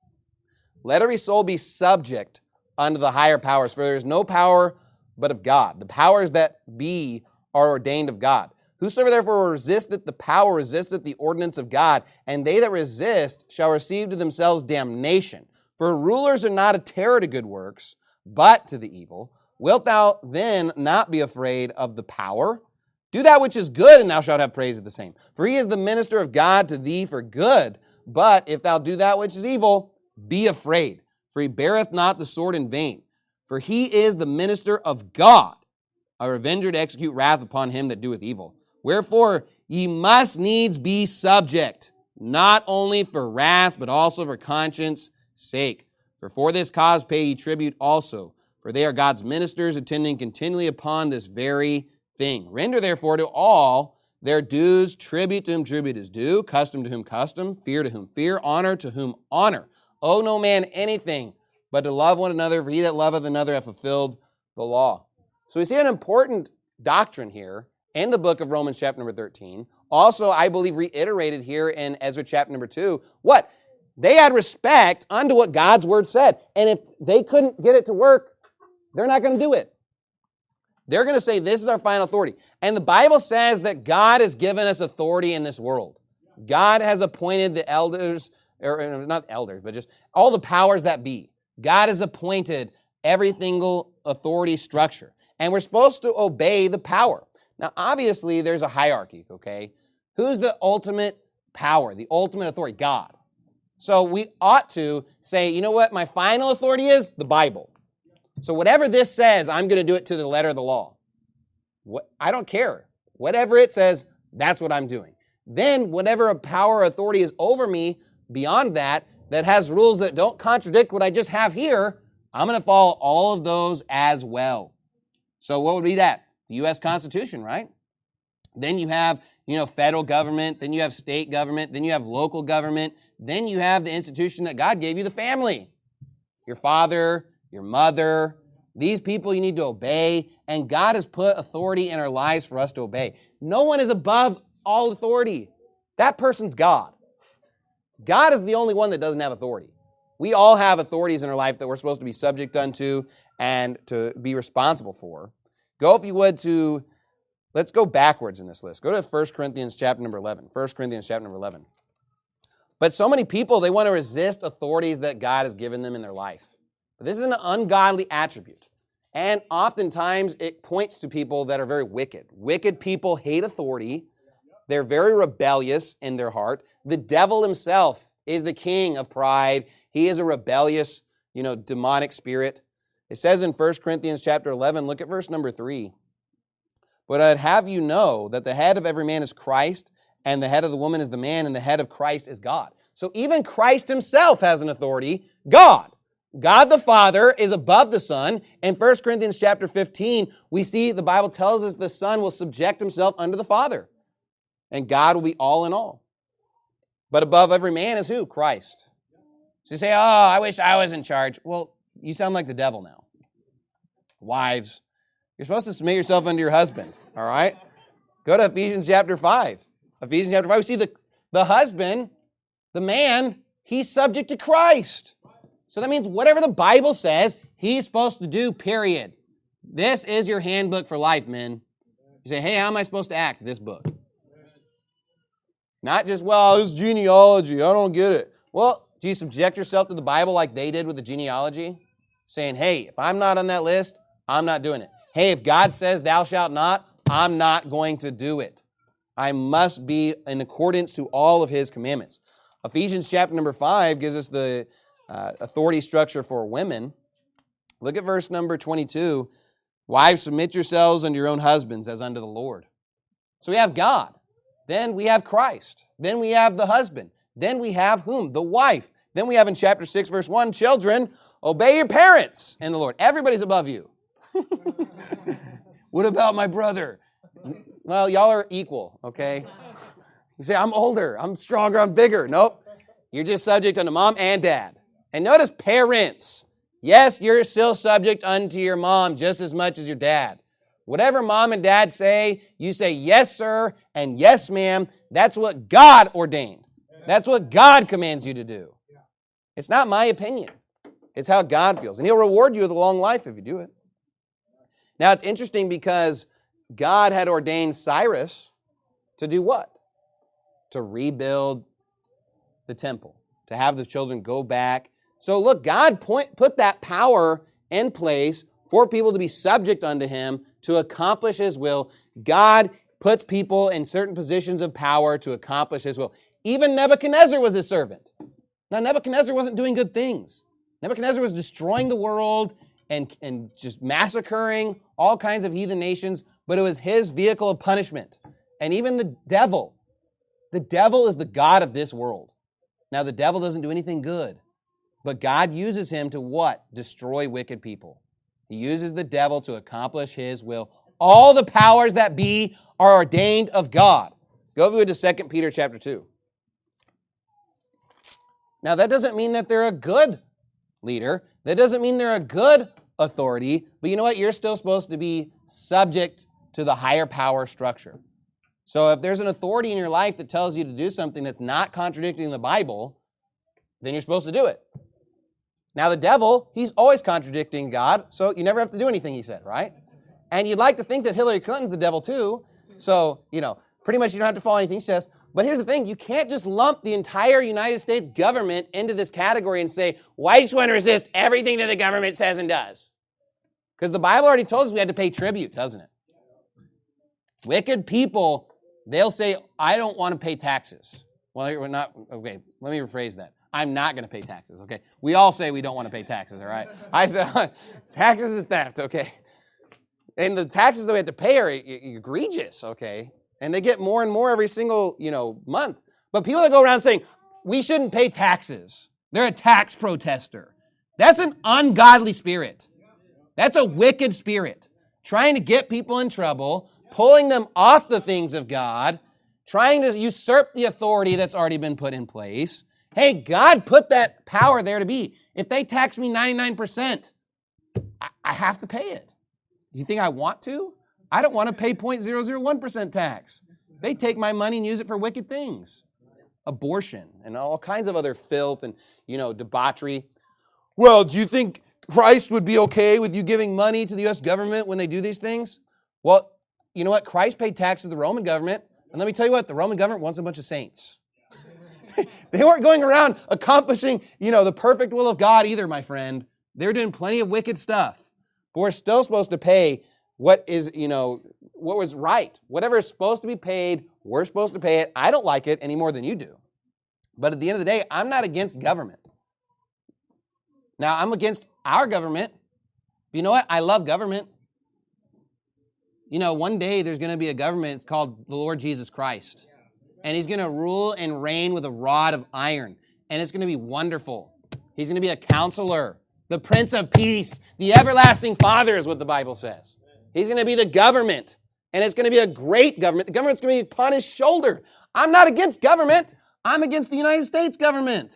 Let every soul be subject unto the higher powers, for there is no power but of God. The powers that be are ordained of God. Whosoever therefore resisteth the power resisteth the ordinance of God, and they that resist shall receive to themselves damnation. For rulers are not a terror to good works, but to the evil. Wilt thou then not be afraid of the power? Do that which is good, and thou shalt have praise of the same. For he is the minister of God to thee for good. But if thou do that which is evil, be afraid. For he beareth not the sword in vain. For he is the minister of God, a revenger to execute wrath upon him that doeth evil. Wherefore ye must needs be subject, not only for wrath, but also for conscience sake. For for this cause pay ye tribute also, for they are God's ministers, attending continually upon this very thing. Render therefore to all their dues, tribute to whom tribute is due, custom to whom custom, fear to whom fear, honor to whom honor. Owe no man anything but to love one another, for he that loveth another hath fulfilled the law. So we see an important doctrine here in the book of Romans chapter number thirteen. Also, I believe reiterated here in Ezra chapter number two. What? They had respect unto what God's word said. And if they couldn't get it to work, they're not going to do it. They're going to say, this is our final authority. And the Bible says that God has given us authority in this world. God has appointed the elders, or not elders, but just all the powers that be. God has appointed every single authority structure. And we're supposed to obey the power. Now, obviously, there's a hierarchy, okay? Who's the ultimate power, the ultimate authority? God. So we ought to say, you know what my final authority is? The Bible. So whatever this says, I'm going to do it to the letter of the law. What, I don't care. Whatever it says, that's what I'm doing. Then whatever power or authority is over me beyond that, that has rules that don't contradict what I just have here, I'm going to follow all of those as well. So what would be that? The U S Constitution, right? Then you have, you know, federal government, then you have state government, then you have local government, then you have the institution that God gave you, the family. Your father, your mother, these people you need to obey, and God has put authority in our lives for us to obey. No one is above all authority. That person's God. God is the only one that doesn't have authority. We all have authorities in our life that we're supposed to be subject unto and to be responsible for. Go, if you would, to, let's go backwards in this list. Go to First Corinthians chapter number eleven. First Corinthians chapter number eleven. But so many people, they want to resist authorities that God has given them in their life. But this is an ungodly attribute. And oftentimes it points to people that are very wicked. Wicked people hate authority. They're very rebellious in their heart. The devil himself is the king of pride. He is a rebellious, you know, demonic spirit. It says in First Corinthians chapter eleven, look at verse number three. But I'd have you know that the head of every man is Christ, and the head of the woman is the man, and the head of Christ is God. So even Christ himself has an authority, God. God the Father is above the Son. In First Corinthians chapter fifteen, we see the Bible tells us the Son will subject himself unto the Father. And God will be all in all. But above every man is who? Christ. So you say, oh, I wish I was in charge. Well, you sound like the devil now. Wives, you're supposed to submit yourself unto your husband, all right? Go to Ephesians chapter five. Ephesians chapter five, we see the, the husband, the man, he's subject to Christ. So that means whatever the Bible says, he's supposed to do, period. This is your handbook for life, men. You say, hey, how am I supposed to act? This book. Not just, well, this is genealogy. I don't get it. Well, do you subject yourself to the Bible like they did with the genealogy? Saying, hey, if I'm not on that list, I'm not doing it. Hey, if God says thou shalt not, I'm not going to do it. I must be in accordance to all of his commandments. Ephesians chapter number five gives us the uh, authority structure for women. Look at verse number Then we have Christ. Then we have the husband. Then we have whom? The wife. Then we have in chapter six, verse one, children, obey your parents in the Lord. Everybody's above you. What about my brother? Well, y'all are equal, okay? You say, I'm older, I'm stronger, I'm bigger. Nope. You're just subject unto mom and dad. And notice parents. Yes, you're still subject unto your mom just as much as your dad. Whatever mom and dad say, you say yes, sir, and yes, ma'am. That's what God ordained. That's what God commands you to do. It's not my opinion. It's how God feels. And He'll reward you with a long life if you do it. Now, it's interesting because God had ordained Cyrus to do what? To rebuild the temple, to have the children go back. So look, God point, put that power in place for people to be subject unto Him to accomplish His will. God puts people in certain positions of power to accomplish His will. Even Nebuchadnezzar was His servant. Now, Nebuchadnezzar wasn't doing good things. Nebuchadnezzar was destroying the world and, and just massacring all kinds of heathen nations, but it was his vehicle of punishment. And even the devil, the devil is the god of this world. Now, the devil doesn't do anything good, but God uses him to what? Destroy wicked people. He uses the devil to accomplish His will. All the powers that be are ordained of God. Go over to Second Peter chapter two. Now, that doesn't mean that they're a good leader. That doesn't mean they're a good authority. But you know what? You're still supposed to be subject to the higher power structure. So if there's an authority in your life that tells you to do something that's not contradicting the Bible, then you're supposed to do it. Now, the devil, he's always contradicting God, so you never have to do anything he said, right? And you'd like to think that Hillary Clinton's the devil too. So, you know, pretty much you don't have to follow anything he says. But here's the thing, you can't just lump the entire United States government into this category and say, well, I just want to resist everything that the government says and does. Because the Bible already told us we had to pay tribute, doesn't it? Wicked people, they'll say, I don't want to pay taxes. Well, we're not, okay, let me rephrase that. I'm not going to pay taxes, okay? We all say we don't want to pay taxes, all right? I said, taxes is theft, okay? And the taxes that we have to pay are egregious, okay? And they get more and more every single, you know, month. But people that go around saying, we shouldn't pay taxes, they're a tax protester. That's an ungodly spirit. That's a wicked spirit. Trying to get people in trouble, pulling them off the things of God, trying to usurp the authority that's already been put in place. Hey, God put that power there to be. If they tax me ninety-nine percent, I, I have to pay it. You think I want to? I don't want to pay zero point zero zero one percent tax. They take my money and use it for wicked things. Abortion and all kinds of other filth and, you know, debauchery. Well, do you think Christ would be okay with you giving money to the U S government when they do these things? Well, you know what? Christ paid taxes to the Roman government. And let me tell you what, the Roman government wants a bunch of saints. They weren't going around accomplishing, you know, the perfect will of God either, my friend. They were doing plenty of wicked stuff. But we're still supposed to pay what is, you know, what was right. Whatever is supposed to be paid, we're supposed to pay it. I don't like it any more than you do. But at the end of the day, I'm not against government. Now, I'm against our government. But you know what? I love government. You know, one day there's going to be a government. It's called the Lord Jesus Christ. And He's going to rule and reign with a rod of iron. And it's going to be wonderful. He's going to be a counselor, the Prince of Peace, the everlasting Father is what the Bible says. He's going to be the government, and it's going to be a great government. The government's going to be upon His shoulder. I'm not against government. I'm against the United States government.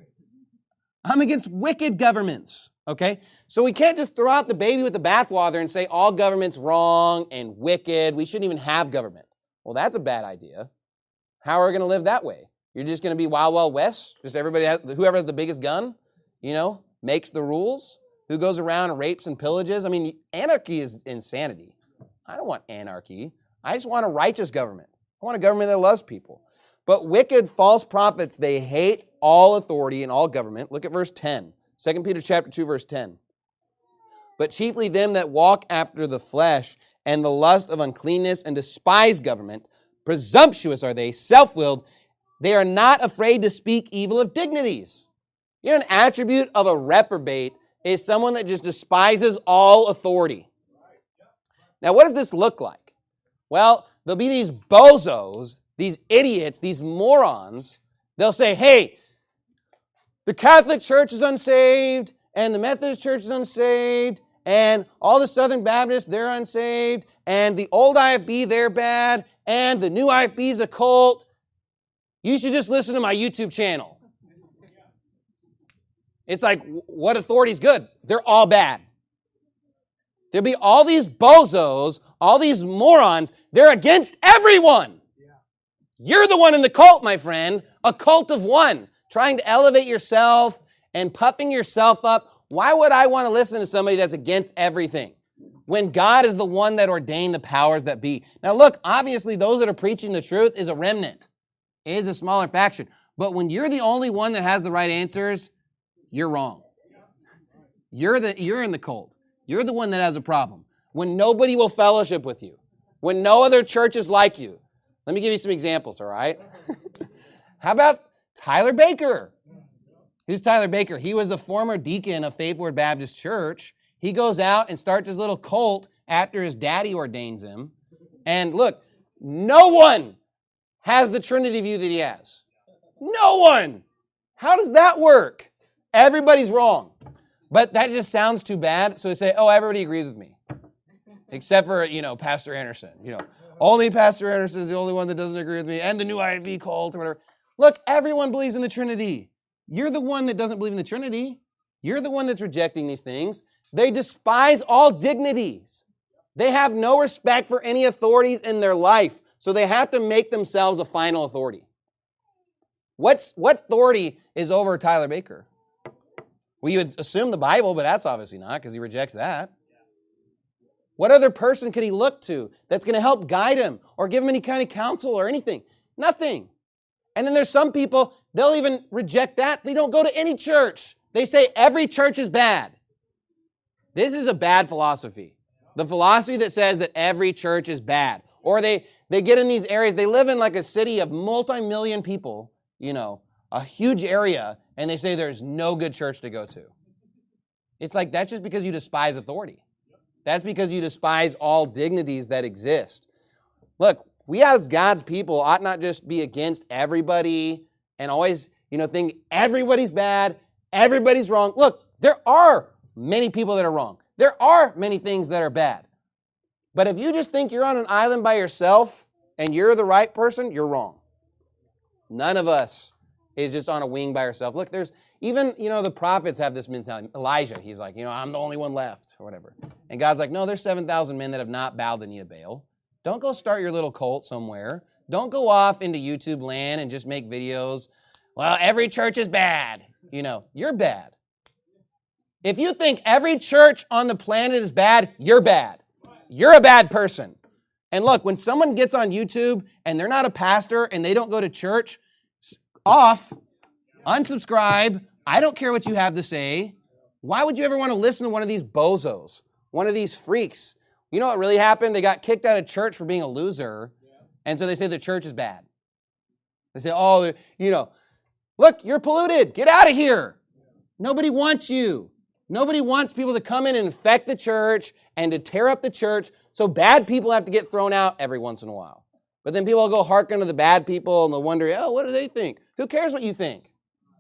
I'm against wicked governments, okay? So we can't just throw out the baby with the bathwater and say all government's wrong and wicked. We shouldn't even have government. Well, that's a bad idea. How are we going to live that way? You're just going to be Wild Wild West? Just everybody, has, whoever has the biggest gun, you know, makes the rules? Who goes around and rapes and pillages? I mean, anarchy is insanity. I don't want anarchy. I just want a righteous government. I want a government that loves people. But wicked false prophets, they hate all authority and all government. Look at verse ten. Second Peter chapter two, verse ten. But chiefly them that walk after the flesh and the lust of uncleanness and despise government, presumptuous are they, self-willed. They are not afraid to speak evil of dignities. You know, an attribute of a reprobate is someone that just despises all authority. Now, what does this look like? Well, there'll be these bozos these idiots, these morons, they'll say, hey, the Catholic Church is unsaved, and the Methodist Church is unsaved, and all the Southern Baptists, they're unsaved, and the old I F B, they're bad, and the new I F B is a cult. You should just listen to my YouTube channel. It's like, what authority is good? They're all bad. There'll be all these bozos, all these morons, they're against everyone. You're the one in the cult, my friend, a cult of one, trying to elevate yourself and puffing yourself up. Why would I want to listen to somebody that's against everything when God is the one that ordained the powers that be? Now look, obviously those that are preaching the truth is a remnant, is a smaller faction. But when you're the only one that has the right answers, you're wrong. You're the you're in the cult. You're the one that has a problem. When nobody will fellowship with you, when no other church is like you. Let me give you some examples, all right? How about Tyler Baker? Who's Tyler Baker? He was a former deacon of Faith Word Baptist Church. He goes out and starts his little cult after his daddy ordains him. And look, no one has the Trinity view that he has. No one. How does that work? Everybody's wrong. But that just sounds too bad. So they say, oh, everybody agrees with me. Except for, you know, Pastor Anderson. You know, only Pastor Anderson is the only one that doesn't agree with me. And the new I F B cult or whatever. Look, everyone believes in the Trinity. You're the one that doesn't believe in the Trinity. You're the one that's rejecting these things. They despise all dignities. They have no respect for any authorities in their life. So they have to make themselves a final authority. What's, what authority is over Tyler Baker? Well, you would assume the Bible, but that's obviously not because he rejects that. What other person could he look to that's going to help guide him or give him any kind of counsel or anything? Nothing. And then there's some people, they'll even reject that. They don't go to any church. They say every church is bad. This is a bad philosophy. The philosophy that says that every church is bad. Or they, they get in these areas, they live in like a city of multi-million people, you know, a huge area, and they say there's no good church to go to. It's like, that's just because you despise authority. That's because you despise all dignities that exist. Look, we as God's people ought not just be against everybody and always, you know, think everybody's bad, everybody's wrong. Look, there are many people that are wrong. There are many things that are bad. But if you just think you're on an island by yourself and you're the right person, you're wrong. None of us is just on a wing by ourselves. Look, there's even, you know, the prophets have this mentality. Elijah, he's like, you know, I'm the only one left or whatever. And God's like, no, there's seven thousand men that have not bowed the knee to Baal. Don't go start your little cult somewhere. Don't go off into YouTube land and just make videos. Well, every church is bad. You know, you're bad. If you think every church on the planet is bad, you're bad. You're a bad person. And look, when someone gets on YouTube and they're not a pastor and they don't go to church, off, unsubscribe. I don't care what you have to say. Why would you ever want to listen to one of these bozos, one of these freaks? You know what really happened? They got kicked out of church for being a loser, and so they say the church is bad. They say, oh, you know, look, you're polluted. Get out of here. Nobody wants you. Nobody wants people to come in and infect the church and to tear up the church, so bad people have to get thrown out every once in a while. But then people will go hearken to the bad people and they'll wonder, oh, what do they think? Who cares what you think?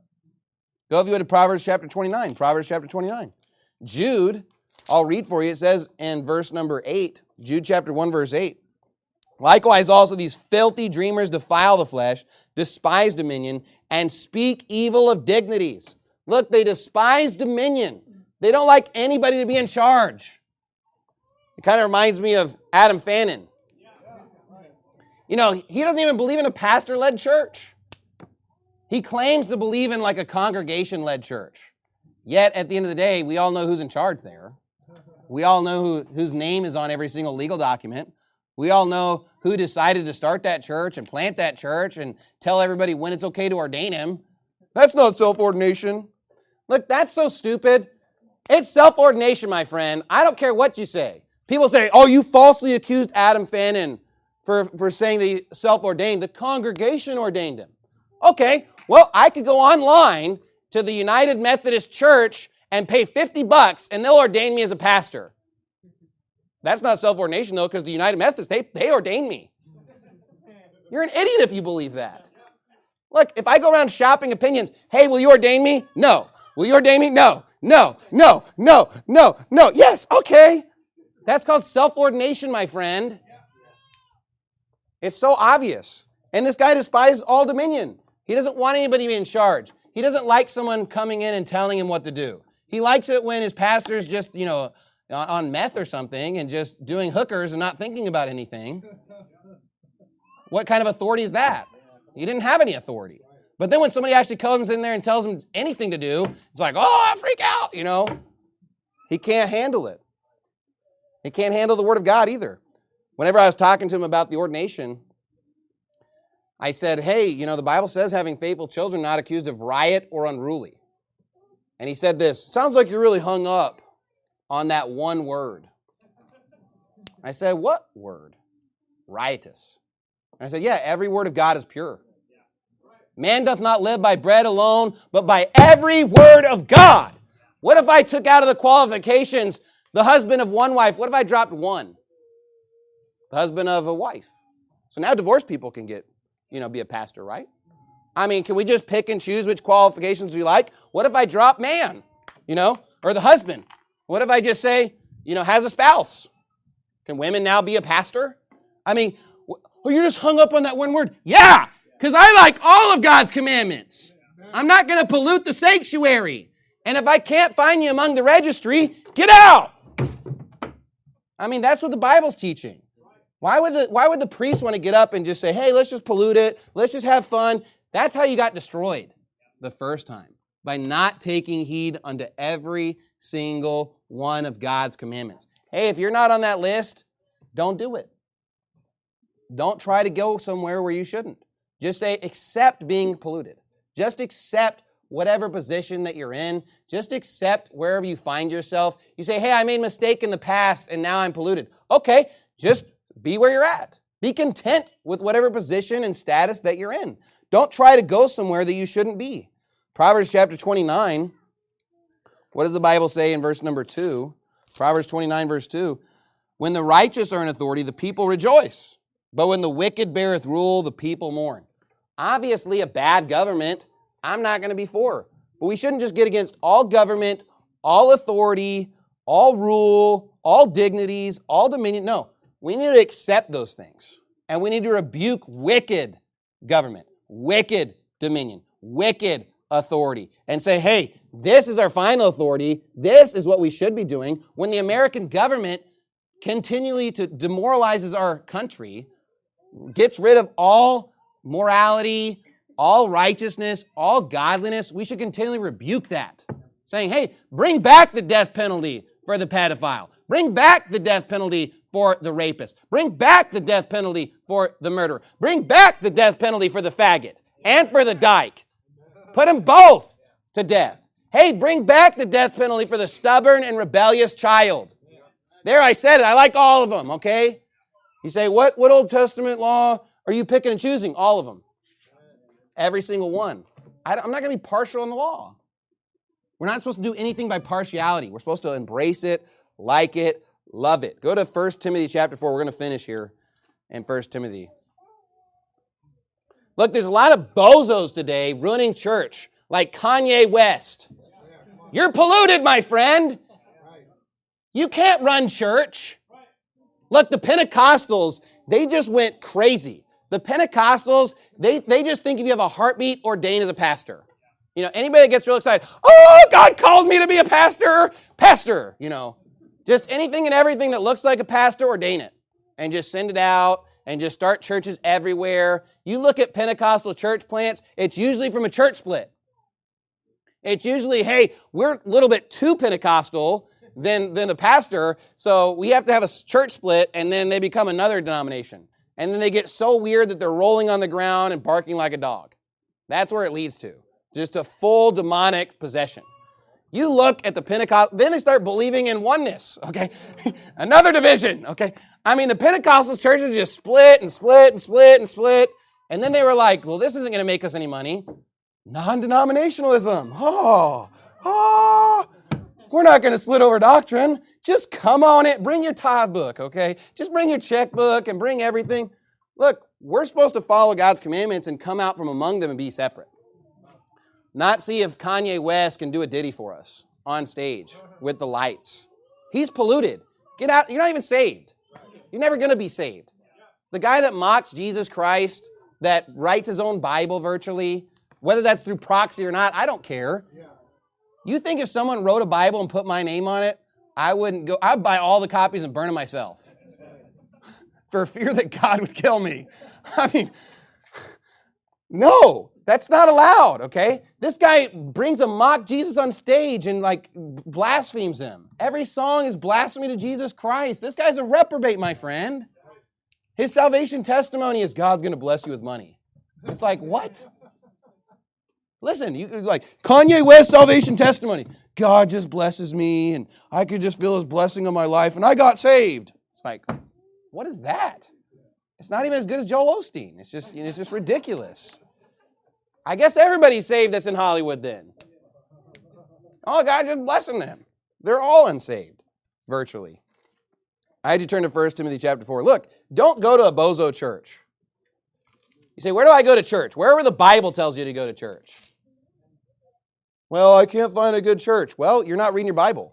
Go if you go to Proverbs chapter twenty-nine. Proverbs chapter twenty-nine. Jude, I'll read for you. It says in verse number eight, Jude chapter one, verse eight. Likewise also these filthy dreamers defile the flesh, despise dominion, and speak evil of dignities. Look, they despise dominion. They don't like anybody to be in charge. It kind of reminds me of Adam Fannin. You know, he doesn't even believe in a pastor-led church. He claims to believe in like a congregation-led church. Yet, at the end of the day, we all know who's in charge there. We all know who, whose name is on every single legal document. We all know who decided to start that church and plant that church and tell everybody when it's okay to ordain him. That's not self-ordination. Look, that's so stupid. It's self-ordination, my friend. I don't care what you say. People say, oh, you falsely accused Adam Fannin For, for saying that he self-ordained. The congregation ordained him. Okay, well, I could go online to the United Methodist Church and pay fifty bucks and they'll ordain me as a pastor. That's not self-ordination though, because the United Methodists, they, they ordain me. You're an idiot if you believe that. Look, if I go around shopping opinions, hey, will you ordain me? No. Will you ordain me? No. No. No. No. No. No. Yes. Okay. That's called self-ordination, my friend. It's so obvious. And this guy despises all dominion. He doesn't want anybody to be in charge. He doesn't like someone coming in and telling him what to do. He likes it when his pastor's just, you know, on meth or something and just doing hookers and not thinking about anything. What kind of authority is that? He didn't have any authority. But then when somebody actually comes in there and tells him anything to do, it's like, oh, I freak out, you know. He can't handle it. He can't handle the Word of God either. Whenever I was talking to him about the ordination, I said, hey, you know, the Bible says having faithful children not accused of riot or unruly. And he said this, sounds like you're really hung up on that one word. I said, what word? Riotous. And I said, yeah, every word of God is pure. Man doth not live by bread alone, but by every word of God. What if I took out of the qualifications the husband of one wife? What if I dropped one? The husband of a wife. So now divorced people can get, you know, be a pastor, right? I mean, can we just pick and choose which qualifications we like? What if I drop man, you know, or the husband? What if I just say, you know, has a spouse? Can women now be a pastor? I mean, oh, you're just hung up on that one word. Yeah, because I like all of God's commandments. I'm not going to pollute the sanctuary. And if I can't find you among the registry, get out. I mean, that's what the Bible's teaching. Why would the why would the priest want to get up and just say, hey, let's just pollute it. Let's just have fun. That's how you got destroyed the first time, by not taking heed unto every single one of God's commandments. Hey, if you're not on that list, don't do it. Don't try to go somewhere where you shouldn't. Just say, accept being polluted. Just accept whatever position that you're in. Just accept wherever you find yourself. You say, hey, I made a mistake in the past and now I'm polluted. Okay, just be where you're at. Be content with whatever position and status that you're in. Don't try to go somewhere that you shouldn't be. Proverbs chapter twenty-nine, what does the Bible say in verse number two? Proverbs twenty-nine, verse two. When the righteous are in authority, the people rejoice. But when the wicked beareth rule, the people mourn. Obviously, a bad government, I'm not going to be for. But we shouldn't just get against all government, all authority, all rule, all dignities, all dominion. No, we need to accept those things. And we need to rebuke wicked government, wicked dominion, wicked authority, and say, hey, this is our final authority. This is what we should be doing. When the American government continually to demoralizes our country, gets rid of all morality, all righteousness, all godliness, we should continually rebuke that, saying, hey, bring back the death penalty for the pedophile. Bring back the death penalty for the rapist. Bring back the death penalty for the murderer. Bring back the death penalty for the faggot and for the dyke. Put them both to death. Hey, bring back the death penalty for the stubborn and rebellious child. There, I said it. I like all of them, okay? You say, what, what Old Testament law are you picking and choosing? All of them. Every single one. I, I'm not going to be partial on the law. We're not supposed to do anything by partiality. We're supposed to embrace it, like it, love it. Go to First Timothy chapter four. We're going to finish here in First Timothy. Look, there's a lot of bozos today ruining church, like Kanye West. You're polluted, my friend. You can't run church. Look, the Pentecostals, they just went crazy. The Pentecostals, they, they just think if you have a heartbeat, ordain as a pastor. You know, anybody that gets real excited, oh, God called me to be a pastor, pastor, you know. Just anything and everything that looks like a pastor, ordain it. And just send it out and just start churches everywhere. You look at Pentecostal church plants, it's usually from a church split. It's usually, hey, we're a little bit too Pentecostal than, than the pastor, so we have to have a church split, and then they become another denomination. And then they get so weird that they're rolling on the ground and barking like a dog. That's where it leads to. Just a full demonic possession. You look at the Pentecost, then they start believing in oneness, okay? Another division, okay? I mean, the Pentecostal churches just split and split and split and split. And then they were like, well, this isn't going to make us any money. Non-denominationalism. Oh, oh. We're not going to split over doctrine. Just come on it. Bring your tithe book, okay? Just bring your checkbook and bring everything. Look, we're supposed to follow God's commandments and come out from among them and be separate. Not see if Kanye West can do a ditty for us on stage with the lights. He's polluted. Get out. You're not even saved. You're never going to be saved. The guy that mocks Jesus Christ, that writes his own Bible virtually, whether that's through proxy or not, I don't care. You think if someone wrote a Bible and put my name on it, I wouldn't go, I'd buy all the copies and burn them myself for fear that God would kill me. I mean, no, that's not allowed, okay? This guy brings a mock Jesus on stage and like blasphemes him. Every song is blasphemy to Jesus Christ. This guy's a reprobate, my friend. His salvation testimony is God's going to bless you with money. It's like, what? Listen, you like Kanye West salvation testimony. God just blesses me and I could just feel his blessing on my life and I got saved. It's like, what is that? It's not even as good as Joel Osteen. It's just, you know, it's just ridiculous. I guess everybody's saved that's in Hollywood then. Oh, God just blessing them. They're all unsaved, virtually. I had you turn to First Timothy chapter four. Look, don't go to a bozo church. You say, where do I go to church? Wherever the Bible tells you to go to church. Well, I can't find a good church. Well, you're not reading your Bible.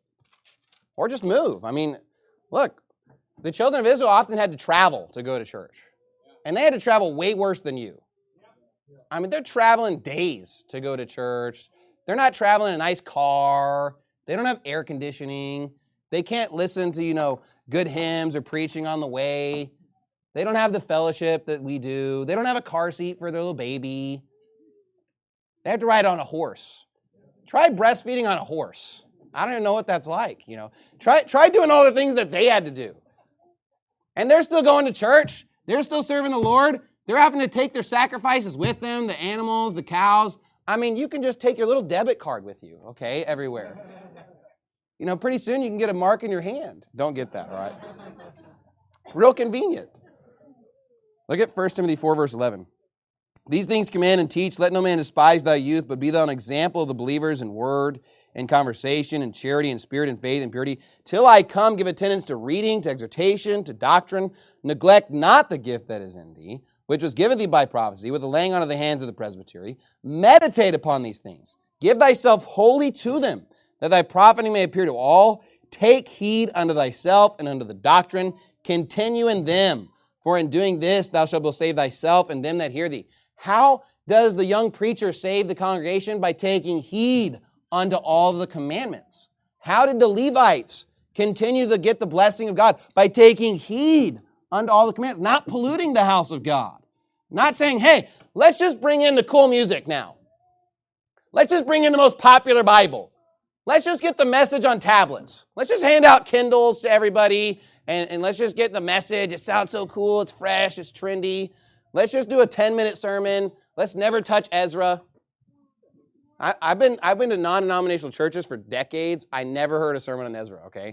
Or just move. I mean, look, the children of Israel often had to travel to go to church. And they had to travel way worse than you. I mean, they're traveling days to go to church. They're not traveling in a nice car. They don't have air conditioning. They can't listen to, you know, good hymns or preaching on the way. They don't have the fellowship that we do. They don't have a car seat for their little baby. They have to ride on a horse. Try breastfeeding on a horse. I don't even know what that's like, you know. Try, try doing all the things that they had to do. And they're still going to church. They're still serving the Lord. They're having to take their sacrifices with them, the animals, the cows. I mean, you can just take your little debit card with you, okay, everywhere. You know, pretty soon you can get a mark in your hand. Don't get that, all right? Real convenient. Look at First Timothy four, verse eleven. These things command and teach. Let no man despise thy youth, but be thou an example of the believers in word, in conversation, in charity, in spirit, in faith, in purity. Till I come, give attendance to reading, to exhortation, to doctrine. Neglect not the gift that is in thee, which was given thee by prophecy, with the laying on of the hands of the presbytery. Meditate upon these things. Give thyself wholly to them, that thy profiting may appear to all. Take heed unto thyself and unto the doctrine. Continue in them. For in doing this, thou shalt both save thyself and them that hear thee. How does the young preacher save the congregation? By taking heed unto all the commandments. How did the Levites continue to get the blessing of God? By taking heed unto all the commandments, not polluting the house of God. Not saying, hey, let's just bring in the cool music now. Let's just bring in the most popular Bible. Let's just get the message on tablets. Let's just hand out Kindles to everybody, and, and let's just get the message. It sounds so cool. It's fresh. It's trendy. Let's just do a ten-minute sermon. Let's never touch Ezra. I, I've been I've been to non-denominational churches for decades. I never heard a sermon on Ezra, okay?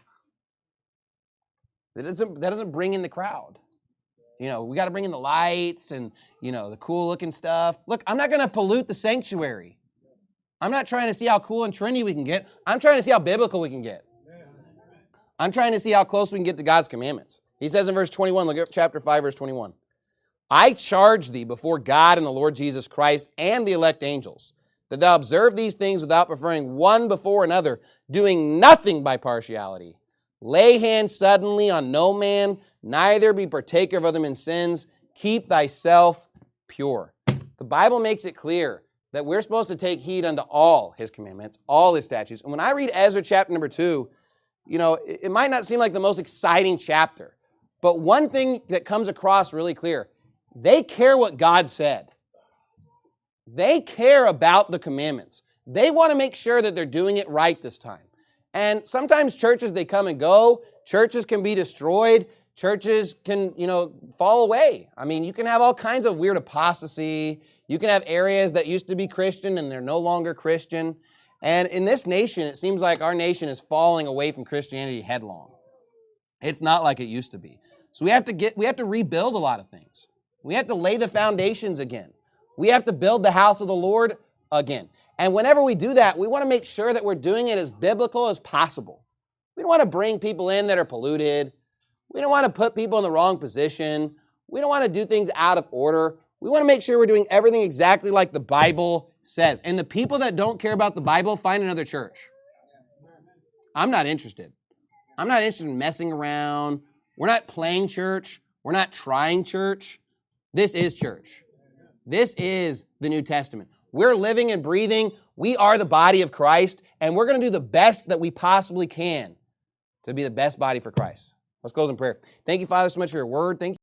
That doesn't, that doesn't bring in the crowd. You know, we got to bring in the lights and, you know, the cool-looking stuff. Look, I'm not going to pollute the sanctuary. I'm not trying to see how cool and trendy we can get. I'm trying to see how biblical we can get. I'm trying to see how close we can get to God's commandments. He says in verse twenty-one, look at chapter five, verse twenty-one. I charge thee before God and the Lord Jesus Christ and the elect angels, that thou observe these things without preferring one before another, doing nothing by partiality. Lay hands suddenly on no man, neither be partaker of other men's sins. Keep thyself pure. The Bible makes it clear that we're supposed to take heed unto all his commandments, all his statutes. And when I read Ezra chapter number two, you know, it, it might not seem like the most exciting chapter, but one thing that comes across really clear, they care what God said. They care about the commandments. They want to make sure that they're doing it right this time. And sometimes churches, they come and go. Churches can be destroyed. Churches can, you know, fall away. I mean, you can have all kinds of weird apostasy. You can have areas that used to be Christian and they're no longer Christian. And in this nation, it seems like our nation is falling away from Christianity headlong. It's not like it used to be. So we have to get, we have to rebuild a lot of things. We have to lay the foundations again. We have to build the house of the Lord again. And whenever we do that, we want to make sure that we're doing it as biblical as possible. We don't want to bring people in that are polluted. We don't want to put people in the wrong position. We don't want to do things out of order. We want to make sure we're doing everything exactly like the Bible says. And the people that don't care about the Bible, find another church. I'm not interested. I'm not interested in messing around. We're not playing church. We're not trying church. This is church. This is the New Testament. We're living and breathing. We are the body of Christ, and we're going to do the best that we possibly can to be the best body for Christ. Let's close in prayer. Thank you, Father, so much for your word. Thank you.